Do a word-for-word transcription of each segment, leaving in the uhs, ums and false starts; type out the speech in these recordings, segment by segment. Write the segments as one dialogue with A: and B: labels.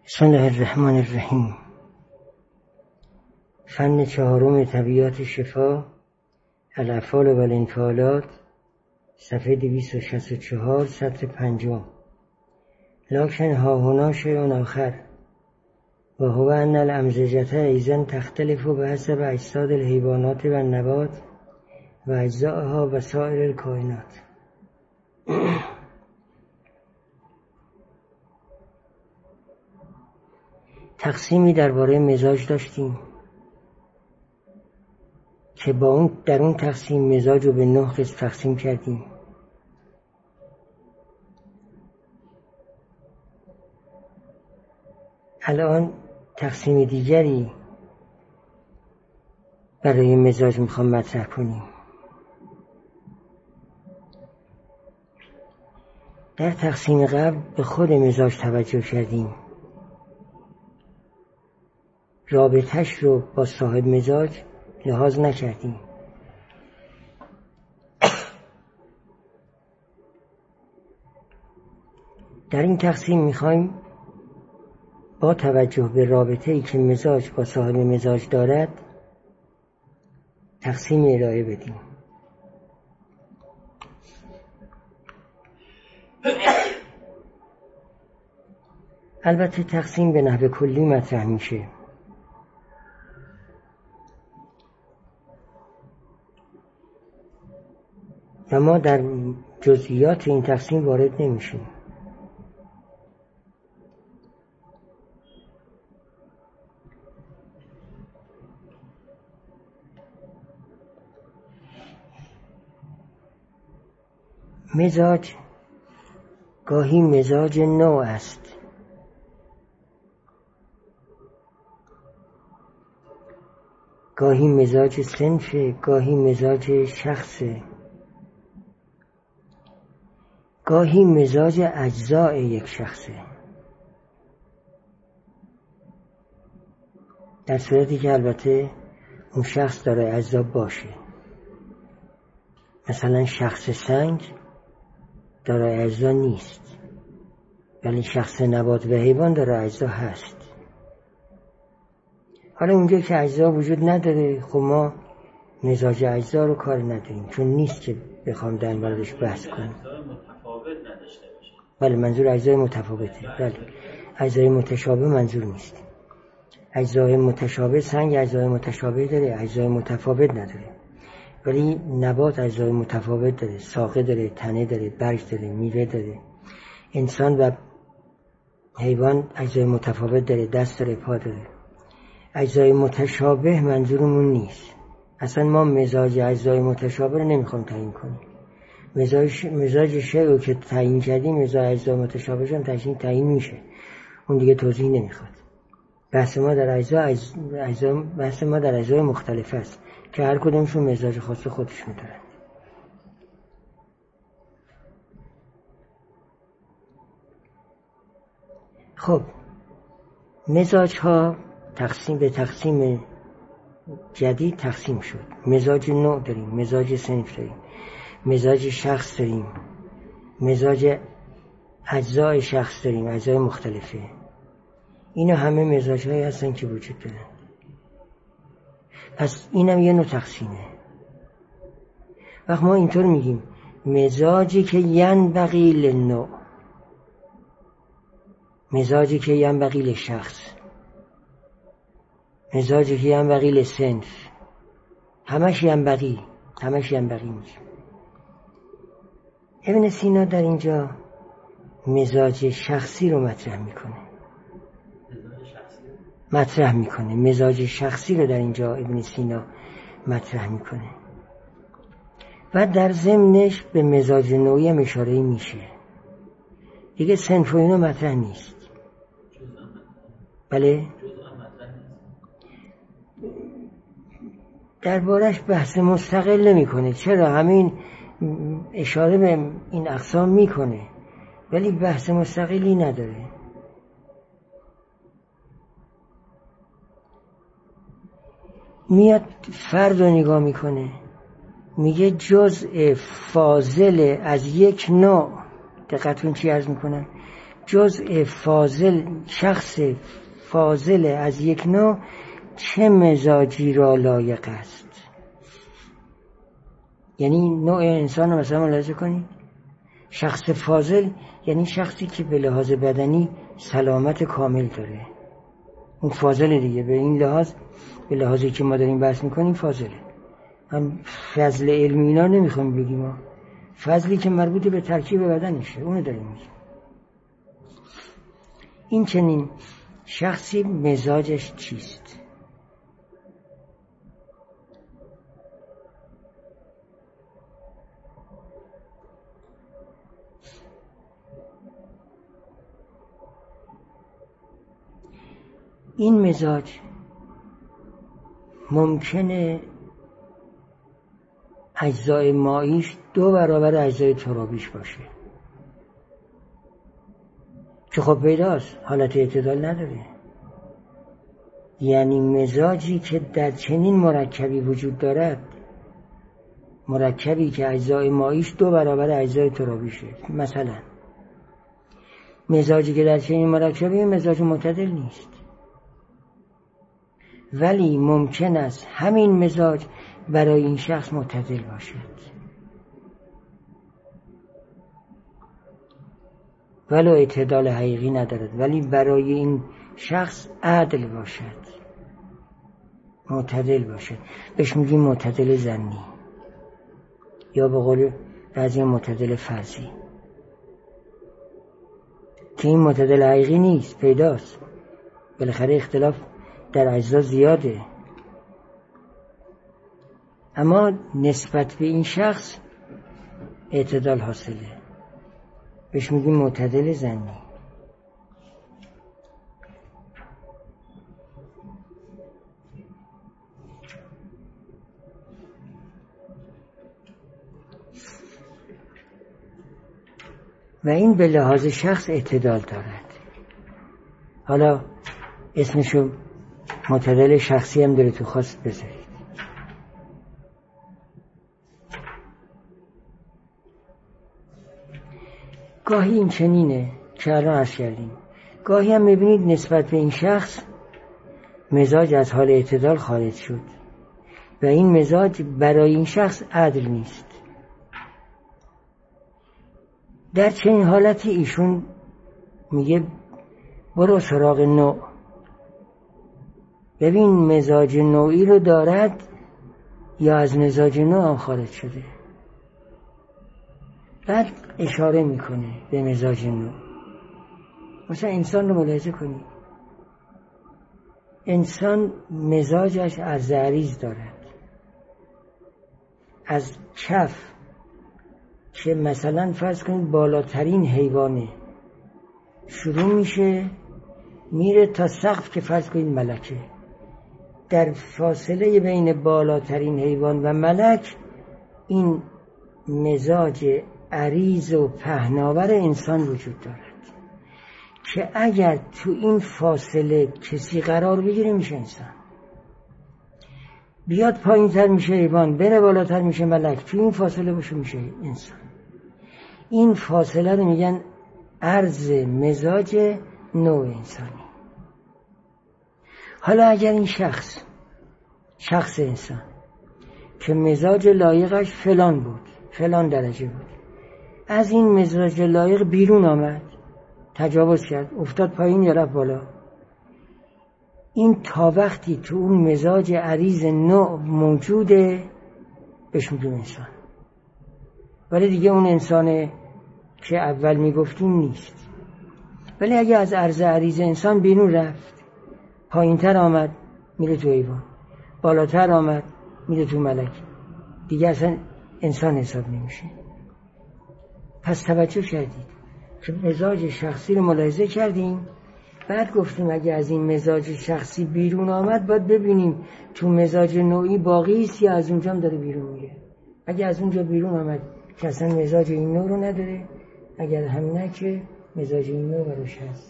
A: بسم الله الرحمن الرحیم. فن چهارم طبیعات شفا، الافعال و الانفعالات، صفحه دویست و شصت و چهار، سطر پنجم. لکن ها هنا شیء آخر و هو ان الامزجة ایضا تختلف بحسب اجساد الحیوانات و النبات و اجزائها و سایر الکائنات. تقسیمی درباره مزاج داشتیم که با اون در اون تقسیم مزاج رو به نه قسم تقسیم کردیم. الان تقسیم دیگری برای مزاج میخوام مطرح کنیم. در تقسیم قبل به خود مزاج توجه کردیم، رابطش رو با صاحب مزاج لحاظ نکردیم. در این تقسیم میخوایم با توجه به رابطه‌ای که مزاج با صاحب مزاج دارد تقسیم ارائه بدیم. البته تقسیم به نحو کلی مطرح میشه، و ما در جزئیات این تقسیم وارد نمیشیم. مزاج گاهی مزاج نوع است، گاهی مزاج صنف، گاهی مزاج شخصه، گاهی مزاج اجزای یک شخصه، در صورتی که البته اون شخص داره اجزا باشه. مثلا شخص سنگ داره اجزا نیست، ولی شخص نبات و حیوان داره اجزا هست. حالا اونجا که اجزا وجود نداره، خب ما مزاج اجزا رو کار نداریم، چون نیست که بخوام در موردش بحث کنیم. بله، منظور اجزای متفاوته. بله، اجزای متشابه منظور نیست. اجزای متشابه، سنگ اجزای متشابه داره، اجزای متفاوت نداره. ولی نبات اجزای متفاوت داره، ساقه داره، تنه داره، برگ داره، میوه داره. انسان و حیوان اجزای متفاوت داره، دست داره، پا داره. اجزای متشابه منظورمون نیست. اصلا ما مزاج اجزای متشابه رو نمیخوام تعیین کنیم. مزاج مزاج شیء رو که تعیین کردیم، مزاج اجزای متشابه هم تعیین تعیین میشه. اون دیگه توضیح نمیخواد. بحث ما در اجزا اجزا بحث ما در اجزای مختلف است که هر کدومشون مزاج خاص خودشون دارن. خب مزاج ها تقسیم به تقسیم جدید تقسیم شد. مزاج نوع داریم، مزاج صنف داریم، مزاج شخص داریم، مزاج اجزای شخص داریم، اجزای مختلفه. اینا همه مزاج هایی هستن که وجود دارن. پس اینم یه نوع تقسیمه. وقت ما اینطور میگیم مزاجی که ینبغی للنوع، مزاجی که ینبغی للشخص، مزاجی که ینبغی للصنف، همش ینبغی همش ینبغی میشه. ابن سینا در اینجا مزاج شخصی رو مطرح میکنه مطرح میکنه مزاج شخصی رو در اینجا ابن سینا مطرح میکنه و در ضمنش به مزاج نوعی هم اشاره میشه. دیگه صنف و اینا مطرح نیست. بله، دربارش بحث مستقل نمیکنه. چرا؟ همین اشاره به این اقسام میکنه ولی بحث مستقلی نداره. میاد فرد رو نگاه میکنه، میگه جزء فاضل از یک نوع، دقتون چی عرض میکنم، جزء فاضل، شخص فاضل از یک نوع چه مزاجی را لایق است. یعنی نوع انسان رو مثلا ملاحظه کنید، شخص فاضل یعنی شخصی که به لحاظ بدنی سلامت کامل داره، اون فاضل دیگه. به این لحاظ، به لحاظی که ما داریم بحث میکنیم فاضله. هم فضل علمی اینا نمیخوام بگیم، ما فضلی که مربوط به ترکیب بدنشه اونو داریم میگیم. این چنین شخصی مزاجش چیست؟ این مزاج ممکنه اجزای ماییش دو برابر اجزای ترابیش باشه که خب پیداست حالت اعتدال نداره. یعنی مزاجی که در چنین مرکبی وجود دارد، مرکبی که اجزای ماییش دو برابر اجزای ترابیشه، مثلا مزاجی که در چنین مرکبی مزاج معتدل نیست، ولی ممکن است همین مزاج برای این شخص معتدل باشد، ولو اعتدال حقیقی ندارد، ولی برای این شخص عدل باشد، معتدل باشد. بهش میگیم معتدل ظنی، یا به قول بعضی معتدل فرضی، که این معتدل حقیقی نیست، پیداست، بالاخره اختلاف در اجزا زیاده، اما نسبت به این شخص اعتدال حاصله، بهش میگیم معتدل ظنی. و این به لحاظ شخص اعتدال دارد. حالا اسمشو معتدل شخصی هم داره، تو خواست بذارید. گاهی این چنینه که الان عرض کردیم، گاهی هم میبینید نسبت به این شخص مزاج از حال اعتدال خارج شد و این مزاج برای این شخص عدل نیست. در چنین حالتی ایشون میگه برو سراغ نوع، ببین مزاج نوعی رو دارد یا از مزاج نوع خارج شده. بعد اشاره میکنه به مزاج نوع. مثلا انسان رو ملاحظه کنید، انسان مزاجش عرض عریض دارد. از کف که مثلا فرض کنید بالاترین حیوانه شروع میشه میره تا سقف که فرض کنید ملکه، در فاصله بین بالاترین حیوان و ملک این مزاج عریض و پهناور انسان وجود دارد که اگر تو این فاصله کسی قرار بگیره میشه انسان، بیاد پایین تر میشه حیوان، بره بالاتر میشه ملک، تو این فاصله باشه میشه انسان. این فاصله رو میگن عرض مزاج نوع انسانی. حالا اگر این شخص شخص انسان که مزاج لایقش فلان بود، فلان درجه بود، از این مزاج لایق بیرون آمد، تجاوز کرد، افتاد پایین یا رفت بالا، این تا وقتی تو اون مزاج عریض نوع موجوده بهش میگیم انسان. ولی دیگه اون انسانه که اول میگفتیم نیست. ولی اگه از عرض عریض انسان بیرون رفت، پایین تر آمد میره تو حیوان، بالاتر آمد میره تو ملک، دیگه اصلا انسان حساب نمیشه. پس توجه کردید که مزاج شخصی رو ملاحظه کردیم، بعد گفتیم اگه از این مزاج شخصی بیرون آمد باید ببینیم تو مزاج نوعی باقی است یا از اونجا هم داره بیرون میره. اگه از اونجا بیرون آمد که اصلا مزاج این نوع رو نداره، اگر هم نه که مزاج این نوع براش هست.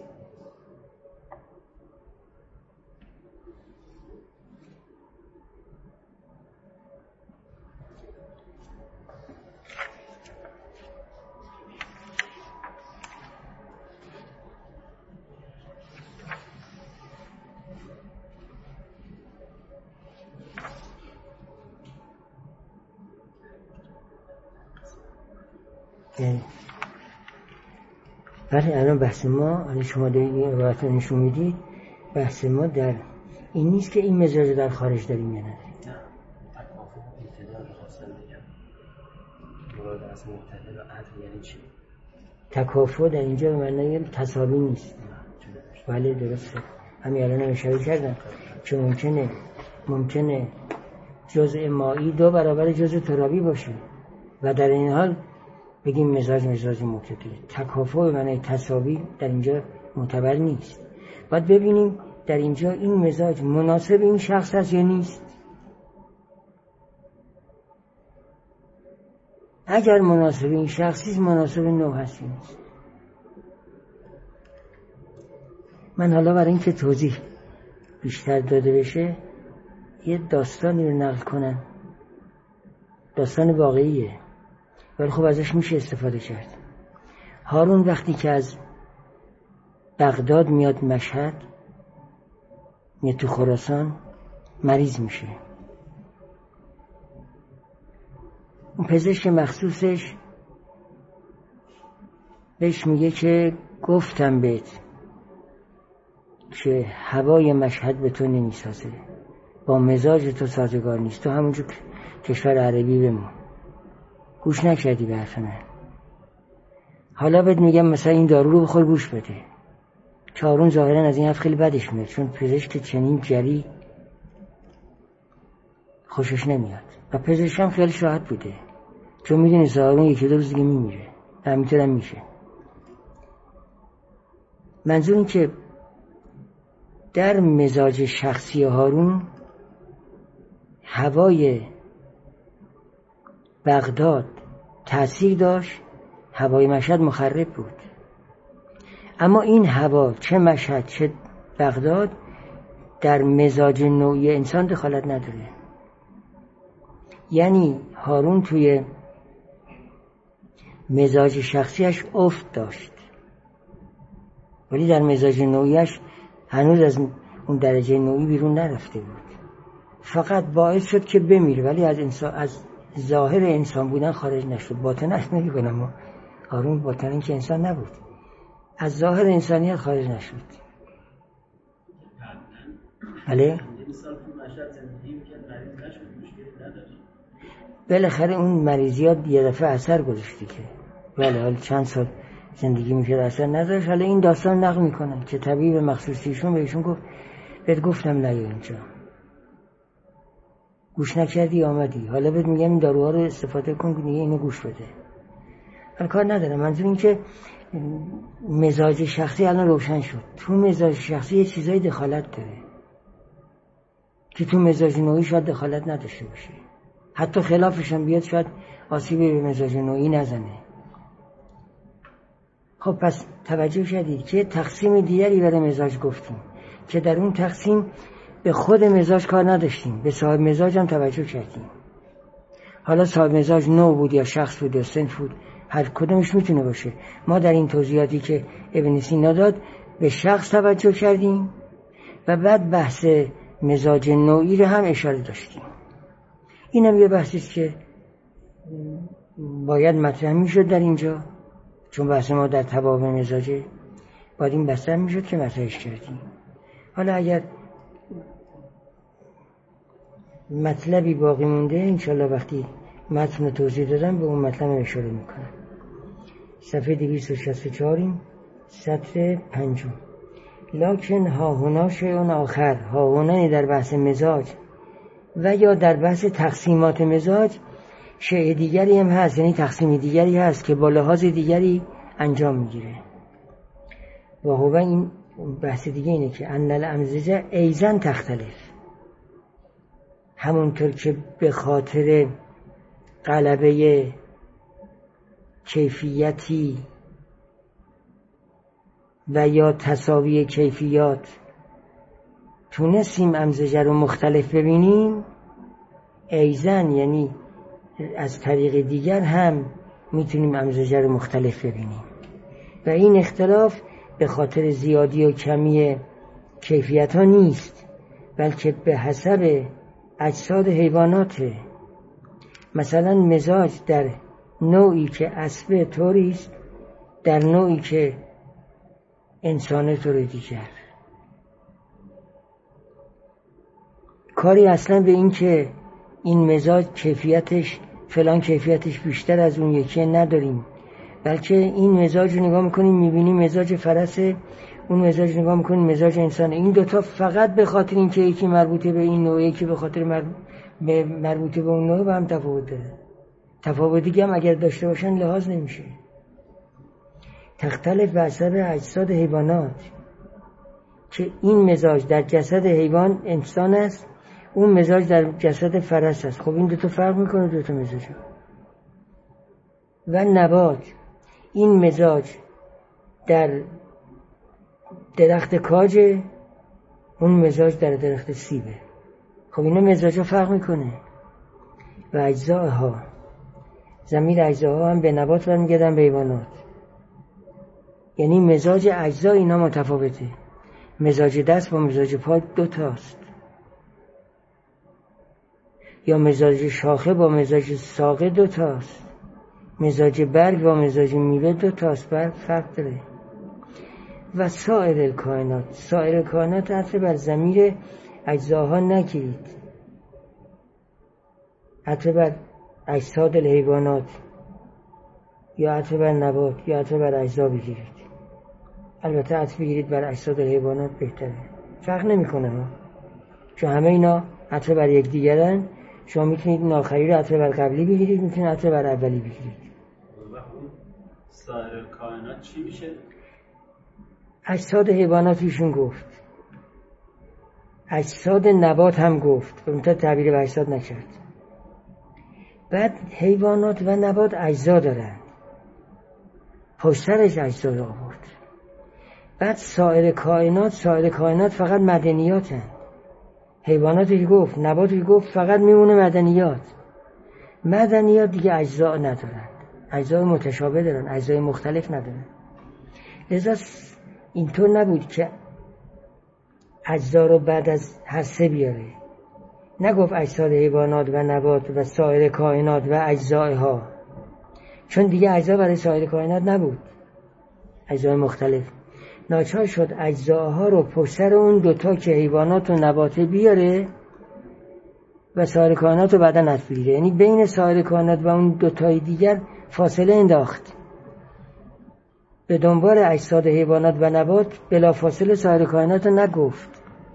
A: ولی الان بحث ما، الان شما در این عبارت رو نشون میدید، بحث ما در این نیست که این مزاج در خارج داریم یا نداریم.
B: تکافو اعتدال خواستم بگم. مراد از معتدل و عدل یعنی چی؟
A: تکافو در اینجا به معنای تساوی نیست. بله درسته. همین الان هم اشاره کردم که ممکنه ممکنه جزء مایی دو برابر جزء ترابی باشه و در این حال بگیم مزاج مزاج معتدل. تکافو به معنای تساوی در اینجا معتبر نیست. باید ببینیم در اینجا این مزاج مناسب این شخص است یا نیست. اگر مناسب این شخصی است، مناسب نوع هست نیست. من حالا برای اینکه توضیح بیشتر داده بشه یه داستانی رو نقل کنم. داستان واقعیه ولی خب ازش میشه استفاده کرد. هارون وقتی که از بغداد میاد مشهد، میاد تو خراسان، مریض میشه. اون پزشک مخصوصش بهش میگه که گفتم بهت که هوای مشهد به تو نمیسازه، با مزاج تو سازگار نیست، تو همونجور کشور عربی بمون. گوش نکردی به حرف من. حالا بهت میگم مثلا این دارو رو بخور، گوش بده. چارون ظاهرا از این حرف خیلی بدش میاد، چون پزشک چنین جری خوشش نمیاد و پزشک هم خیلی راحت بوده، چون میدونی چارون یکی دو روز دیگه میمیره. همینطور هم میشه. منظور این که در مزاج شخصی هارون هوای بغداد تأثیر داشت، هوای مشهد مخرب بود. اما این هوا چه مشهد چه بغداد در مزاج نوعی انسان دخالت نداره. یعنی هارون توی مزاج شخصیش افت داشت ولی در مزاج نوعیش هنوز از اون درجه نوعی بیرون نرفته بود. فقط باعث شد که بمیره ولی از انسان، از ظاهر انسان بودن خارج نشد. باطنش نمیگم، اما هارون باطن که انسان نبود، از ظاهر انسانیت خارج نشد. بله بالاخره اون مریضیات یه دفعه اثر گذاشتی که بله حالا چند سال زندگی میکرد اثر نداشت. حالا این داستان نقل میکنن که طبیب مخصوصیشون بهشون گفت بهت گفتم نه اینجا، گوش نکردی آمدی، حالا بهت میگم این داروها رو استفاده کن، دیگه اینو گوش بده. من کار ندارم. منظور این که مزاج شخصی الان روشن شد. تو مزاج شخصی یه چیزای دخالت داره که تو مزاج نوعی شاید دخالت نداشته باشه، حتی خلافش هم بیاد شاید آسیبی به مزاج نوعی نزنه. خب پس توجه شدید که تقسیم دیگری برای مزاج گفتیم که در اون تقسیم به خود مزاج کار نداشتیم، به صاحب مزاج هم توجه کردیم. حالا صاحب مزاج نوع بود یا شخص بود یا صنف بود، هر کدومش میتونه باشه. ما در این توضیحاتی که ابن سینا داد به شخص توجه کردیم و بعد بحث مزاج نوعی رو هم اشاره داشتیم. این هم یه بحثی است که باید مطرح میشد در اینجا، چون بحث ما در تباب مزاجه، باید این بحث هم میشد که مطرحش کردیم. حالا اگر مطلبی باقی مونده انشالله وقتی متن رو توضیح دادم به اون مطلب اشاره میکنم. صفحه دویست و شصت و چهار سطر پنجم. لکن ها هنا شیء آخر، ها هنا در بحث مزاج و یا در بحث تقسیمات مزاج شیء دیگری هم هست، یعنی تقسیم دیگری هست که با لحاظ دیگری انجام میگیره. و هو این بحث دیگه اینه که ان الامزجه ایزن تختلف، همونطور که به خاطر غلبه کیفیتی و یا تساوی کیفیات تونستیم امزجه رو مختلف ببینیم، ایزن یعنی از طریق دیگر هم میتونیم امزجه رو مختلف ببینیم و این اختلاف به خاطر زیادی و کمی کیفیت ها نیست، بلکه به حسب اجساد حیواناته. مثلا مزاج در نوعی که اسب طوریست در نوعی که انسان طور دیگر. کاری اصلا به این که این مزاج کیفیتش فلان کیفیتش بیشتر از اون یکی نداریم، بلکه این مزاج رو نگاه میکنیم میبینیم مزاج فرسه، اون مزاج نگاه میکنیم مزاج انسان. این دوتا فقط به خاطر این که یکی مربوطه به این نوع یکی به خاطر مر... مربوطه به اون نوع با هم تفاوت داره. تفاوت دیگه هم اگر داشته باشن لحاظ نمیشه. تختلف به حسب اجساد حیوانات، که این مزاج در جسد حیوان انسان است، اون مزاج در جسد فرس است. خب این دو تا فرق میکنه دو تا مزاج. و نبات، این مزاج در درخت کاج، اون مزاج در درخت سیبه. خب اینا مزاج ها فرق میکنه. و اجزاها، ضمیر اجزاها هم به نبات برمیگردن به حیوانات، یعنی مزاج اجزا اینا متفاوته. مزاج دست با مزاج پا دو تاست، یا مزاج شاخه با مزاج ساقه دو تاست، مزاج برگ با مزاج میوه دو تاست، برگ فرق داره. و سایر کائنات، سایر کائنات حتی بر ضمیر اجزاها نگیرید، حتی بر اجساد الحیوانات یا حتی بر نبات یا حتی بر اجزا بگیرید. البته حتی بگیرید بر اجساد الحیوانات بهتره، فرق نمیکنه ها، چون همه اینا حتی بر یک دیگرن. شما میتونید این آخری رو حتی بر قبلی بگیرید، میتونید حتی بر اولی بگیرید.
B: و اون سایر کائنات چی میشه؟
A: اجساد حیوانات ایشون گفت، اجساد نبات هم گفت، اونتا تعبیر به اجساد نکرد. بعد حیوانات و نبات اجزا دارن، پشترش اجزا رو آورد. بعد سایر کائنات، سایر کائنات فقط مدنیات هن. حیواناتی گفت، نباتی گفت، فقط میمونه مدنیات. مدنیات دیگه اجزا ندارن، اجزای متشابه دارن، اجزای مختلف ندارن. لذا اینطور نبود که اجزا رو بعد از هسته بیاره. نگفت اجساد حیوانات و نبات و سایر کائنات و اجزایها، چون دیگه اجزا برای سایر کائنات نبود، اجزای مختلف. ناچار شد اجزاها رو پشت سر اون دوتا که حیوانات و نباته بیاره و سایر کائنات رو بعدا نصب بگیره. یعنی بین سایر کائنات و اون دوتای دیگر فاصله انداخت، به دنبال اجساد حیوانات و نبات بلا فاصله سایر کائنات رو نگفت.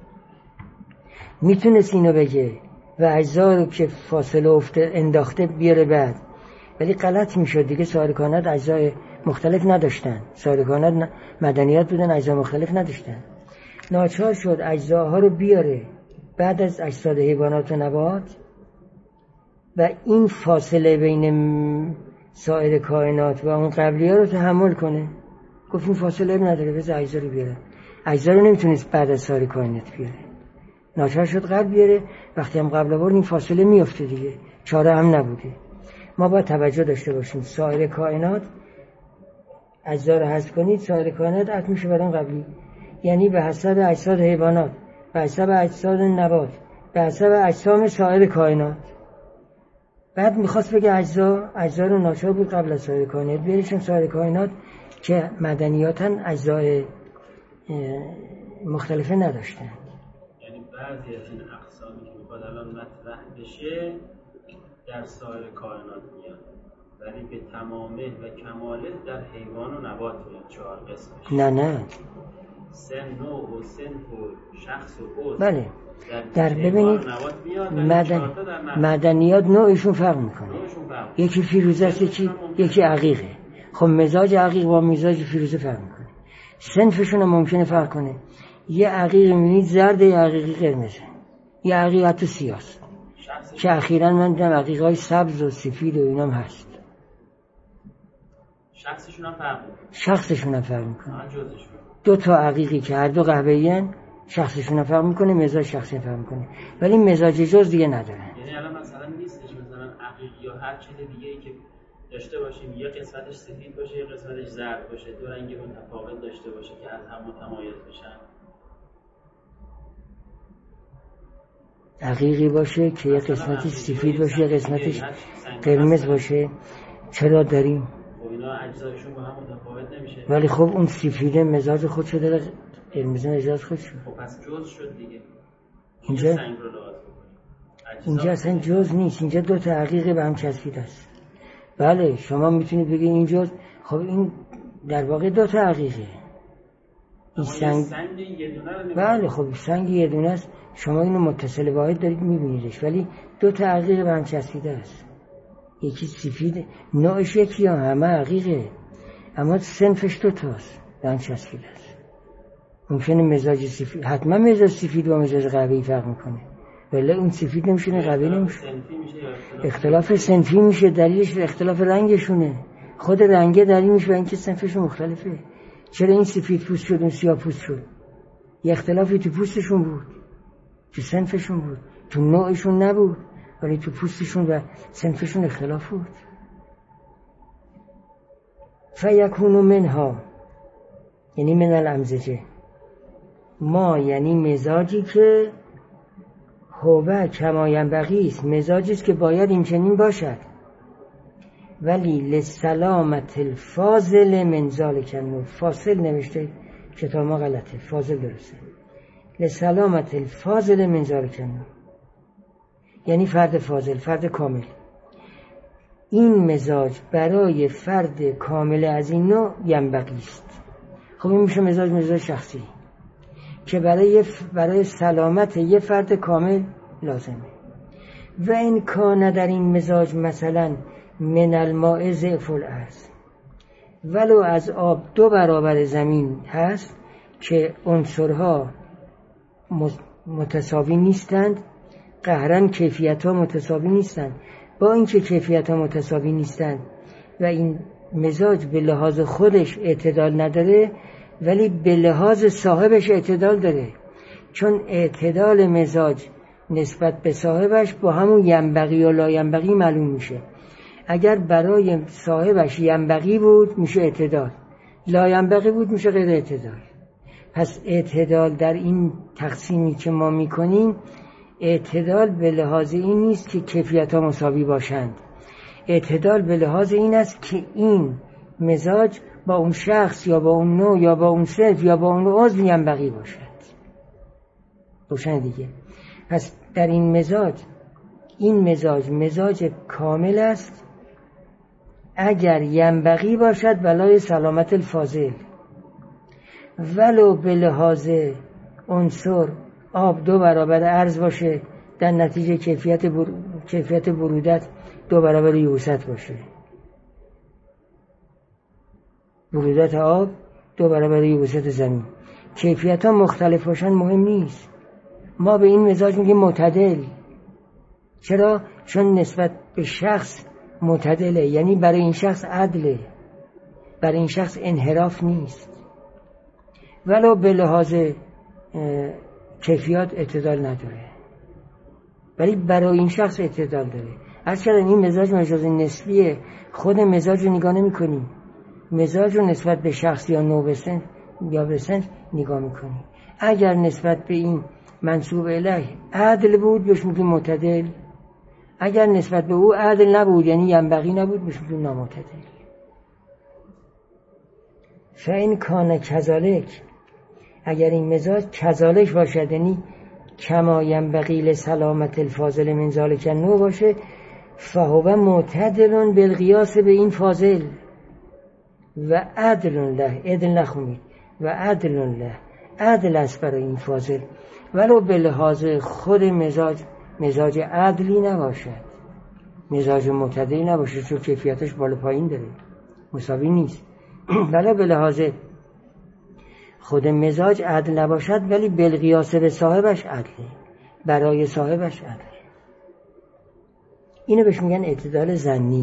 A: میتونست اینو بگه و اجزا رو که فاصله افته انداخته بیاره بعد، ولی غلط میشد دیگه. سایر کائنات اجزای مختلف نداشتن، سایر کائنات مدنیات بودن، اجزا مختلف نداشتن. ناچار شد اجزاها رو بیاره بعد از اجساد حیوانات و نبات و این فاصله بین سایر کائنات و اون قبلی ها رو تحمل کنه. گفت این فاصله نداره، بذار اجزا رو بیاره. اجزا رو نمیتونست بعد از سایر کائنات بیاره، ناچار شد قبل بیاره. وقتی هم قبل آورد این فاصله میفته دیگه، چاره هم نبوده. ما باید توجه داشته باشیم سایر کائنات، اجزا رو حذف کنید، سایر کائنات عطف میشه بر اون قبلی، یعنی به حسب اجساد حیوانات، به حسب اجساد نبات، به حسب اجسام سایر کائنات. بعد میخواست بگه اجزا، اجزا رو ناچار بود قبل از سایر کائنات بیاره، چون سایر کائنات که مدنیاتن اجزای مختلفه نداشتن.
B: یعنی بعضی از این اقسامی که میخواد الان مطرح بشه در سایر کائنات میاد، ولی به تمامه و کماله در حیوان و نبات میاد. چهار قسمش.
A: نه نه
B: سن، نوع و صنف و شخص و عضو.
A: بله.
B: در,
A: در ببینید مدن... مدنیات نوعشون فرق میکنه. فرق. یکی فیروزه است، یکی یکی عقیقه. خب مزاج عقیق با مزاج فیروزه فرق میکنه. صنفشون هم ممکنه فرق کنه. یه عقیق میبینید زرد، یه عقیقی قرمزه، یه عقیق حتی سیاست، که اخیراً من دیدم عقیقای سبز و سفید و اینام هست.
B: شخصشون هم فرق میکنه.
A: شخصشون هم فرق میکنه. دو تا عقیقی که هر دو قهوه‌ای شخصشون هم فرق میکنه، مزاج شخصی فرق میکنه، ولی مزاج جز دیگه ندارن.
B: یعنی الان مثلا نیستش مثلا عقیق یا هر چیز دیگه ای که داشته باشیم یه قسمتش سفید باشه یه قسمتش زرد باشه، دو رنگ متفاوت داشته باشه که از هم متمایز بشن.
A: عقیقی باشه که یه قسمتش سفید باشه یه قسمتش قرمز باشه. چرا داریم؟
B: خب اینا اجزایشون با هم متفاوت نمیشه.
A: ولی خب اون سفید مزاج خودشو داره، قرمز مزاج خودشو.
B: خب پس جز شد دیگه.
A: اینجا
B: سنگ رو لحاظ بکنیم.
A: اینجا اصلا جز نیست، اینجا دو تا عقیقه به هم چسبیده است. بله شما میتونید بگید این جز، خب این در واقع دو تا عقیقه. این سنگ
B: سنگ یه دونه رو
A: بله خب سنگ یه دونه است، شما اینو متصل واحد دارید میبینیدش، ولی دو تا عقیقه به هم چسبیده است. یکی سفید، نوعش یکی یا همه عقیقه، اما صنفش دو تاست به هم چسبیده است. ممکنه مزاج سفید، حتما مزاج سفید با مزاج قهوه‌ای فرق میکنه، ولی اون سفید نمیشه قهوه‌ای نمیشه. اختلاف صنفی میشه، دلیلش اختلاف رنگشونه. خود رنگه دلیل میشه اینکه صنفشون مختلفه. چرا این سفید پوست شد اون سیاه پوست شد؟ یه اختلافی تو پوستشون بود، تو صنفشون بود، تو نوعشون نبود، ولی تو پوستشون و صنفشون اختلاف بود. فیکون منها یعنی من الامزجه، ما یعنی مزاجی که هو کما ینبغی است، مزاجی است که باید این چنین باشد، ولی لسلامت الفاضل من ذلک النوع، فاصل نوشته کتاب ما غلطه، فاضل درسته، لسلامت الفاضل من ذلک النوع یعنی فرد فاضل، فرد کامل. این مزاج برای فرد کامل از این نوع ینبغی است. خب این میشه مزاج مزاج شخصی که برای برای سلامت یه فرد کامل لازمه. و این کان در این مزاج مثلا من الماء ضعف الارض، ولو از آب دو برابر زمین هست که عنصرها متساوی نیستند، قهرن کیفیت ها متساوی نیستند، با اینکه کیفیت ها متساوی نیستند و این مزاج به لحاظ خودش اعتدال نداره، ولی به لحاظ صاحبش اعتدال داره، چون اعتدال مزاج نسبت به صاحبش با همون ینبغی و لا ینبغی معلوم میشه. اگر برای صاحبش ینبغی بود میشه اعتدال، لا ینبغی بود میشه غیر اعتدال. پس اعتدال در این تقسیمی که ما میکنیم، اعتدال به لحاظ این نیست که کیفیت ها مساوی باشند، اعتدال به لحاظ این است که این مزاج با اون شخص یا با اون نوع یا با اون صنف یا با اون عضو ینبغی باشد. روشن دیگه. پس در این مزاج، این مزاج مزاج کامل است اگر ینبغی باشد ولای سلامت الفاضل، ولو به لحاظ عنصر آب دو برابر عرض باشه، در نتیجه کیفیت بر... کیفیت برودت دو برابر یبوست باشه. برودت آب دو برابر یبوست زمین، کیفیت ها مختلف باشن مهم نیست. ما به این مزاج میگیم معتدل. چرا؟ چون نسبت به شخص معتدله، یعنی برای این شخص عدله، برای این شخص انحراف نیست، ولو به لحاظ کیفیت اعتدال نداره، ولی برای این شخص اعتدال داره. از چرا این مزاج مجاز نسبیه، خود مزاج رو نگاه نمی کنیم، مزاج رو نسبت به شخص یا نوع بسن یا بسن نگاه میکنیم. اگر نسبت به این منصوب الیه عدل بود بهش میگیم معتدل، اگر نسبت به او عدل نبود یعنی ینبغی نبود بهش میگیم نامعتدل. فإن کان کذالک، اگر این مزاج کذالک باشد یعنی کما ینبغی لسلامت الفاضل من ذلک النوع باشه، فهو معتدل بالقیاس به این فاضل و عدل له، عدل نخونید، و عدل له، عدل است برای این فاضل، ولو به لحاظ خود مزاج مزاج عدلی نباشد، مزاج معتدلی نباشه، چون کیفیتش بالا پایین داره، مساوی نیست. ولو به لحاظ خود مزاج عدل نباشد، ولی بالقیاس به صاحبش عدله، برای صاحبش عدله. اینو بهش میگن اعتدال ظنی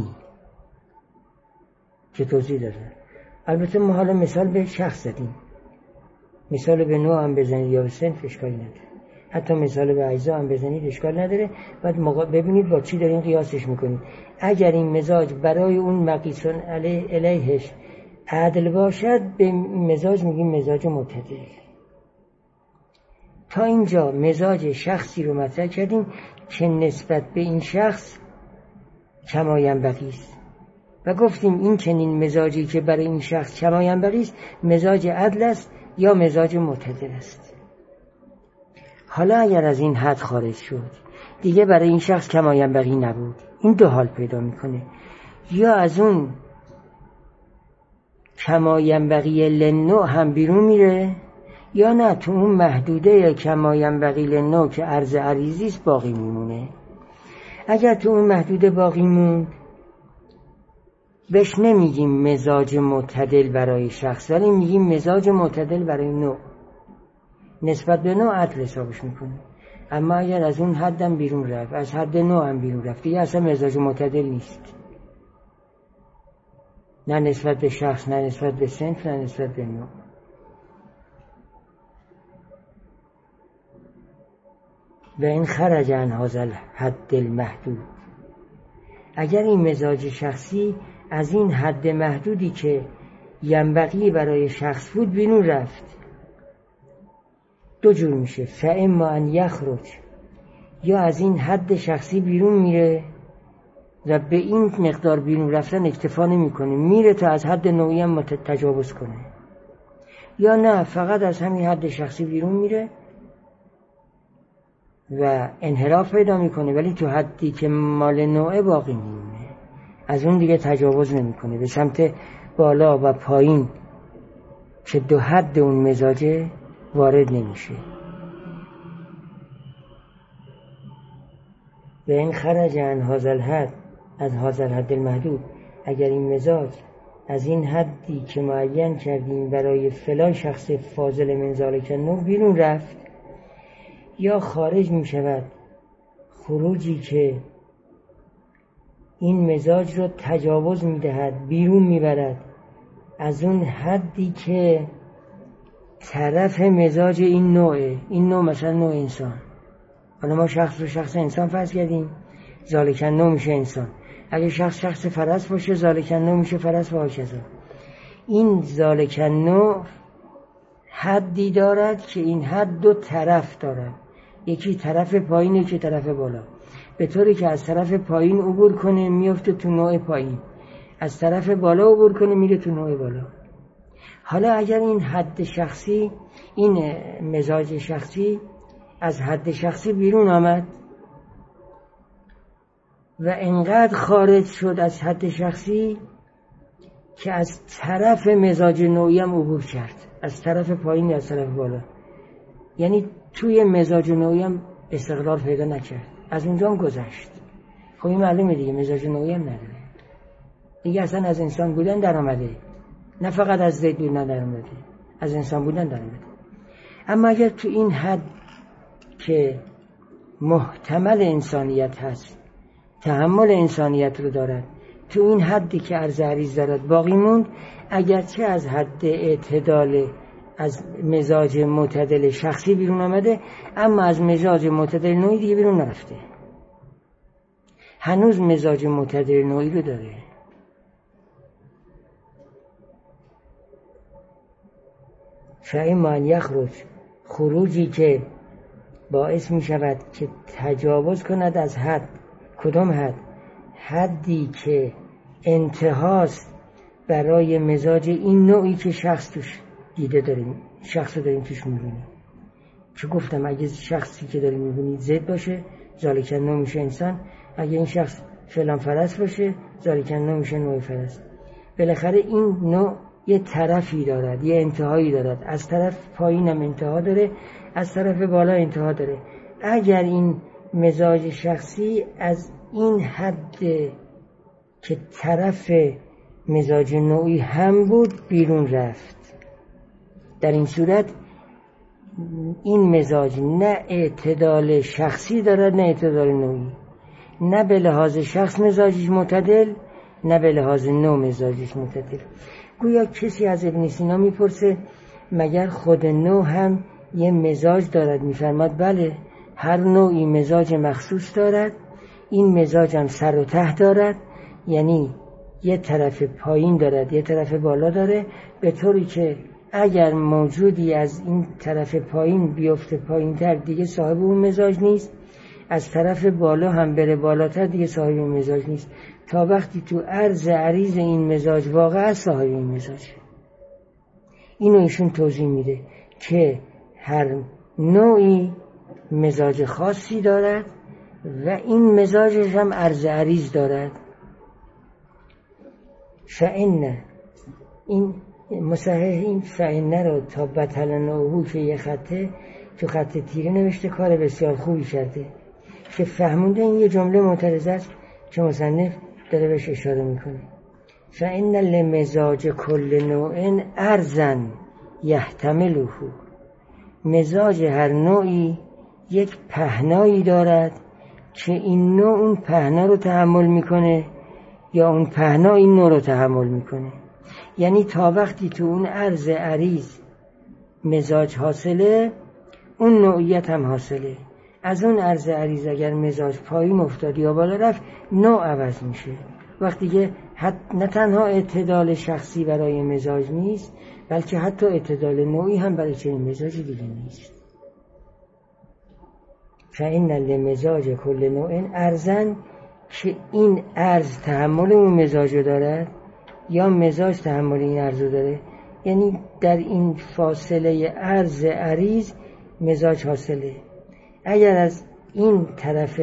A: که توضیح دادن. البته ما حالا مثال به شخص زدیم، مثال به نوع هم بزنید یا به صنف اشکالی نداره، حتی مثال به اجزا هم بزنید اشکال نداره. بعد مقا... ببینید با چی دارین قیاسش میکنید. اگر این مزاج برای اون مقیسون علیه الیهش عدل باشد، به مزاج میگیم مزاج معتدل. تا اینجا مزاج شخصی رو مطرح کردیم که نسبت به این شخص کما ینبغی است، و گفتیم این چنین مزاجی که برای این شخص کماینبغی است مزاج عدل است یا مزاج معتدل است. حالا اگر از این حد خارج شد دیگه برای این شخص کماینبغی نبود، این دو حال پیدا میکنه، یا از اون کماینبغی لنوع هم بیرون میره، یا نه تو اون محدوده کماینبغی لنوع که عرض عریضی است باقی میمونه. اگر تو اون محدوده باقی موند بهش نمیگیم مزاج معتدل برای شخص، ولی میگیم مزاج معتدل برای نوع، نسبت به نوع عدل حسابش میکنه. اما اگر از اون حدم بیرون رفت، از حد نوع هم بیرون رفت، دیگه اصلا مزاج معتدل نیست، نه نسبت به شخص، نه نسبت به صنف، نه نسبت به نوع. و این خرج عن هذا الحد المحدود، اگر این مزاج شخصی از این حد محدودی که ینبغی برای شخص بود بیرون رفت، دو جور میشه، فاما ان یخرج، یا از این حد شخصی بیرون میره و به این مقدار بیرون رفتن اکتفا نمیکنه، میره تا از حد نوعی هم تجاوز کنه، یا نه فقط از همین حد شخصی بیرون میره و انحراف پیدا میکنه ولی تو حدی که مال نوعه باقی میمونه، از اون دیگه تجاوز نمیکنه به سمت بالا و پایین که دو حد اون مزاجه وارد نمیشه. و این خرج عن هذا الحد، از هذا الحد المحدود، اگر این مزاج از این حدی که معین کردیم برای فلان شخص فاضل من ذلک النوع بیرون رفت، یا خارج می شود خروجی که این مزاج رو تجاوز می دهد، بیرون می برد از اون حدی که طرف مزاج این نوعه، این نوع مثلا نوع انسان، حالا ما شخص رو شخص انسان فرض کردیم، ذالک النوع میشه انسان. اگه شخص شخص فرس باشه ذالک النوع میشه فرس و هکذا. این ذالک النوع حدی دارد که این حد دو طرف دارد، یکی طرف پایین یکی طرف بالا، به طوری که از طرف پایین عبور کنه میفته تو نوع پایین، از طرف بالا عبور کنه میره تو نوع بالا. حالا اگر این حد شخصی، این مزاج شخصی از حد شخصی بیرون آمد و انقدر خارج شد از حد شخصی که از طرف مزاج نوعی هم عبور کرد، از طرف پایین یا از طرف بالا، یعنی توی مزاج نوعی هم استقرار پیدا نکرد، از اونجا هم گذشت. خب این معلومه دیگه مزاج نوعی هم نداره دیگه، اصلا از انسان بودن در آمده، نه فقط از زید بودن در آمده، از انسان بودن در آمده. اما اگر تو این حد که محتمل انسانیت هست، تحمل انسانیت رو دارد، تو این حدی که عرض عریض دارد باقی موند، اگرچه از حد اعتدال از مزاج معتدل شخصی بیرون آمده، اما از مزاج معتدل نوعی دیگه بیرون نرفته، هنوز مزاج معتدل نوعی رو داره. فاما ان یخرج، خروجی که باعث می شود که تجاوز کند از حد. کدام حد؟ حدی که انتهاست برای مزاج این نوعی که شخص توش دیده داریم، شخص رو داریم توش میبینیم. چه گفتم اگه شخصی که داریم میبینید زید باشه ذالک النوع میشه انسان، اگه این شخص فلان فرس باشه ذالک النوع میشه نوع فرس. بالاخره این نوع یه طرفی دارد، یه انتهایی دارد، از طرف پایینم انتها داره، از طرف بالا انتها داره. اگر این مزاج شخصی از این حد که طرف مزاج نوعی هم بود بیرون رفت، در این صورت این مزاج نه اعتدال شخصی دارد نه اعتدال نوعی، نه به لحاظ شخص مزاجش معتدل نه به لحاظ نوع مزاجش معتدل. گویا کسی از ابن سینا میپرسه مگر خود نوع هم یه مزاج دارد؟ میفرماد بله، هر نوعی مزاج مخصوص دارد، این مزاج هم سر و ته دارد، یعنی یه طرف پایین دارد یه طرف بالا داره، به طوری که اگر موجودی از این طرف پایین بیفته پایین تر دیگه صاحب اون مزاج نیست، از طرف بالا هم بره بالاتر دیگه صاحب اون مزاج نیست. تا وقتی تو عرض عریض این مزاج واقع صاحب این مزاج. اینو ایشون توضیح میده که هر نوعی مزاج خاصی دارد و این مزاجش هم عرض عریض دارد. فإن این مصحح این فإن رو تا بطل نوعو که یه خطه تو خط تیره نوشته، کار بسیار خوبی کرده که فهمونده این یه جمله معترضه است که مصنف داره بهش اشاره میکنه. فإن لمزاج کل نوع ارزن یحتمله، مزاج هر نوعی یک پهنایی دارد که این نوع اون پهنا رو تحمل میکنه یا اون پهنا این نوع رو تحمل میکنه. یعنی تا وقتی تو اون عرض عریض مزاج حاصله، اون نوعیت هم حاصله. از اون عرض عریض اگر مزاج پایین افتاد یا بالا رفت، نوع عوض میشه. وقتی که نه تنها اعتدال شخصی برای مزاج نیست، بلکه حتی اعتدال نوعی هم برای چنین مزاج دیگه نیست. فإن لمزاج کل نوع ارزن، که این ارز تحمل اون مزاج دارد یا مزاج تحمل این ارز داره. یعنی در این فاصله ارز عریض مزاج حاصله. اگر از این طرف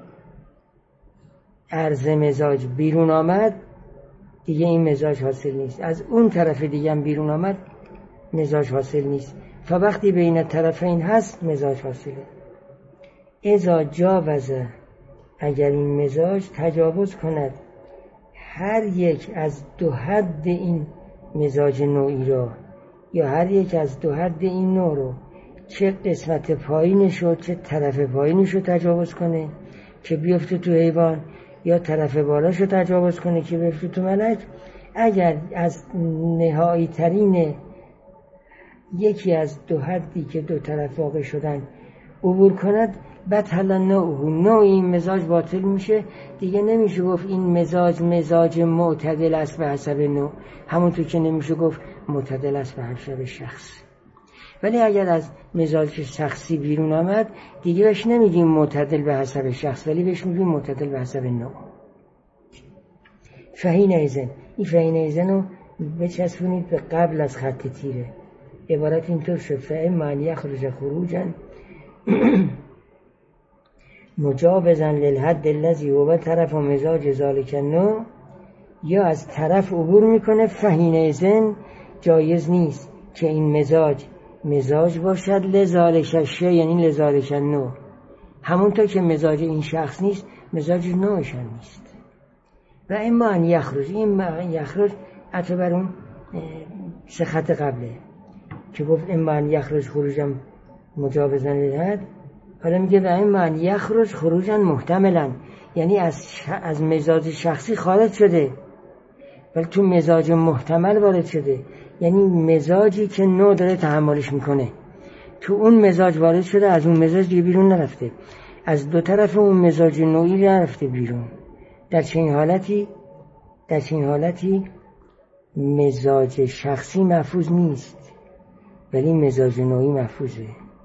A: ارز مزاج بیرون آمد، دیگه این مزاج حاصل نیست. از اون طرف دیگه هم بیرون آمد، مزاج حاصل نیست. تا وقتی بین طرفین هست، مزاج حاصله. اذا جاوز، اگر این مزاج تجاوز کند هر یک از دو حد این مزاج نوعی را، یا هر یک از دو حد این نوع رو، چه قسمت پایینش رو چه طرف پایینش رو تجاوز کنه که بیفته تو حیوان، یا طرف بالاش رو تجاوز کنه که بیفته تو ملک، اگر از نهایی ترین یکی از دو حدی که دو طرف واقع شدن عبور کند، بطل نوعه، نوع این مزاج باطل میشه. دیگه نمیشه گفت این مزاج مزاج معتدل است به حسب نوع، همونطور که نمیشه گفت معتدل است به حسب شخص. ولی اگر از مزاج شخصی بیرون آمد، دیگه بهش نمیگیم معتدل به حسب شخص، ولی بهش میگیم معتدل به حسب نوع. فهین ایزن، این فهین ایزن رو بچسبونید به قبل از خط تیره. عبارت اینطور شد: فاما ان یخرج خروجا مجاوزا للحد الذی هو طرف مزاج ذلک النوع، یا از طرف عبور میکنه. فهین ایزن جایز نیست که این مزاج مزاج باشد لذالک الشیء، یعنی لذالک النوع. همونطور که مزاج این شخص نیست، مزاج نوعش هم نیست. و اما ان یخرج، این یخرج عطف بر اون سه خط قبله که گفت اما ان یخرج خروجا مجاوزا للحد. حالا میگه و اما ان یخرج خروجا محتملا، یعنی از ش... از مزاج شخصی خارج شده ولی تو مزاج محتمل وارد شده، یعنی مزاجی که نوع داره تحملش میکنه. تو اون مزاج وارد شده، از اون مزاج دیگه بیرون نرفته، از دو طرف اون مزاج نوعی نرفته بیرون. در چنین حالتی در چنین حالتی مزاج شخصی محفوظ نیست، ولی مزاج نوعی محفوظه.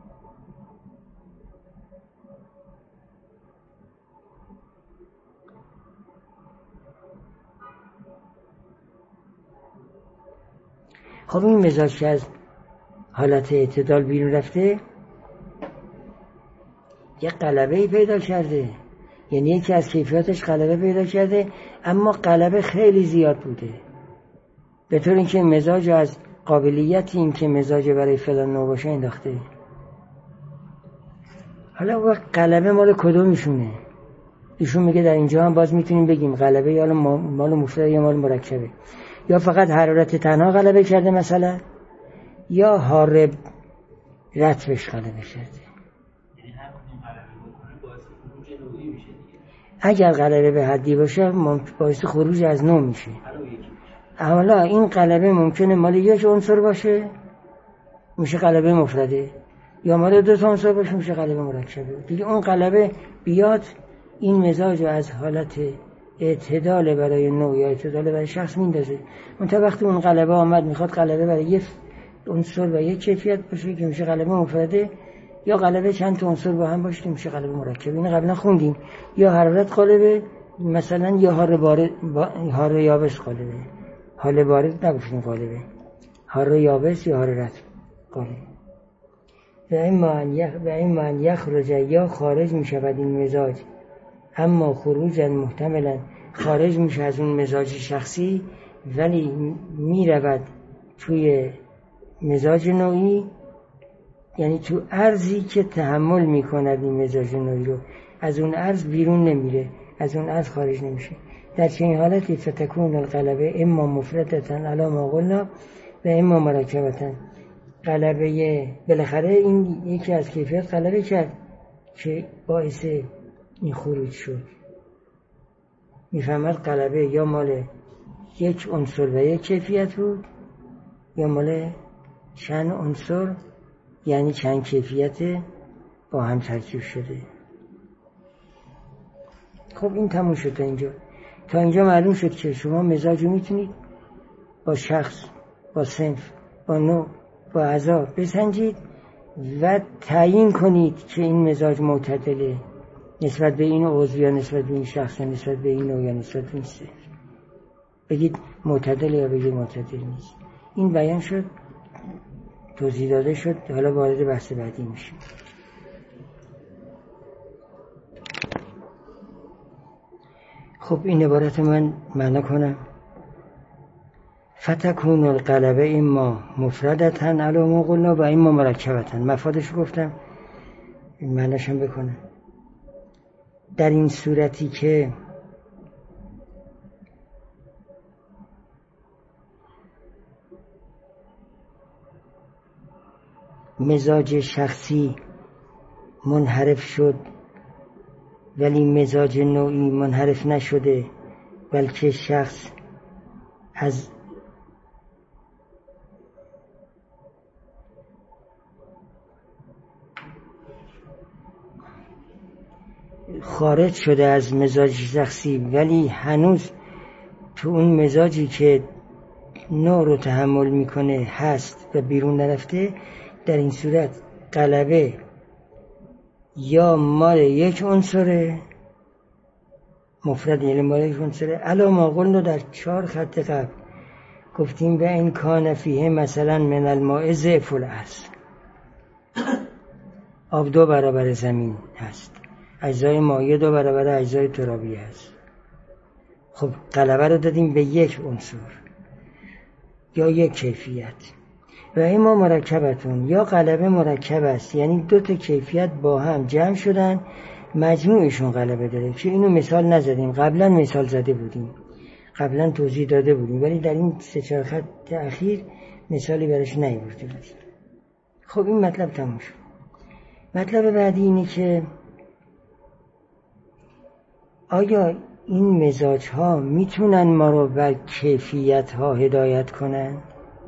A: خب این مزاج که از حالت اعتدال بیرون رفته، یه غلبه‌ای پیدا کرده، یعنی یکی از کیفیاتش غلبه پیدا کرده، اما غلبه خیلی زیاد بوده، به طور اینکه مزاج از قابلیتی این که مزاج برای فلان نوع باشه انداخته. حالا وقت غلبه مال کدومشونه؟ ایشون میگه در اینجا هم باز میتونیم بگیم غلبه یا مال مفرد یا مال مرکبه، یا فقط حرارت تنها غلبه کرده مثلا، یا حارب رطبش غلبه کرده.
B: یعنی هر کدوم غلبه بکنه باعث خروج نوعی میشه دیگه.
A: اگر غلبه به حدی باشه باعث خروج از نوع میشه. حالا این غلبه ممکنه مال یک عنصر باشه، میشه غلبه مفرده، یا مال دو تا عنصر باشه، میشه غلبه مرکبه. دیگه اون غلبه بیاد این مزاج از حالت اعتدال برای نوع یا اعتدال برای شخص میندازه. اون تا وقتی اون غلبه آمد میخواد غلبه برای یک عنصر و یک کیفیت باشه که میشه غلبه مفرده، یا غلبه چند تا عنصر با هم باشه که میشه غلبه مرکبه. این قبلا خوندیم، یا حرارت غالبه مثلا یه حار بارد حار یابس قالبه، حال بارد نگفتیم قالبه، حار یابس یا حار رطب قالبه. و این معنی یخرج یا خارج می شود این مزاج، اما خروج محتملا خارج میشه از اون مزاج شخصی، ولی می رود توی مزاج نوعی، یعنی تو ارزی که تحمل میکند این مزاج نوعی رو، از اون ارز بیرون نمیره، از اون ارز خارج نمیشه. در چنین حالتی فتکون الغلبه اما مفردتن علی ما قلنا و اما مرکبتن. غلبه بالاخره این یکی از کیفیت غلبه کرد که باعث این خروج شد. میفهمد غلبه یا مال یک عنصر و یک کیفیت بود یا مال چند عنصر، یعنی چند کیفیت با هم ترکیب شده. خب این تموم شد تا اینجا. تا اینجا معلوم شد که شما مزاج رو میتونید با شخص، با صنف، با نوع، با اعضا بسنجید و تعیین کنید که این مزاج معتدله نسبت به این عضو یا نسبت به این شخص یا نسبت به این نوع یا نسبت به این صنف. بگید معتدل یا بگید معتدل نیست. این بیان شد، توضیح داده شد. حالا وارد بحث بعدی میشیم. خب این عبارت من معنا کنم. فتکون الغلبه اما مفردتن علی ما قلنا و اما مرکبتن. مفادش گفتم، این معناشم بکنم. در این صورتی که مزاج شخصی منحرف شد ولی مزاج نوعی منحرف نشده، بلکه شخص از خارج شده از مزاج شخصی ولی هنوز تو اون مزاجی که نوع رو تحمل میکنه هست و بیرون نرفته. در این صورت غلبه یا مال یک عنصر مفرد، یعنی مال یک عنصر علی ما قلنا. در چهار خط قبل گفتیم و این کان فیه مثلا من الماء ضعف الاصل، آب دو برابر زمین هست، اجزای مایع دو برابر اجزای ترابی هست. خب غلبه رو دادیم به یک عنصر یا یک کیفیت. و اما مرکبتون، یا غلبه مرکب است، یعنی دو تا کیفیت با هم جمع شدن مجموعشون غلبه داره. که اینو مثال نزدیم، قبلا مثال زده بودیم، قبلا توضیح داده بودیم، ولی در این سه چهار خط اخیر مثالی براش نیاورده بودیم. خب این مطلب تموم شد. مطلب بعدی اینه که آیا این مزاج ها میتونن ما رو بر کیفیت ها هدایت کنن؟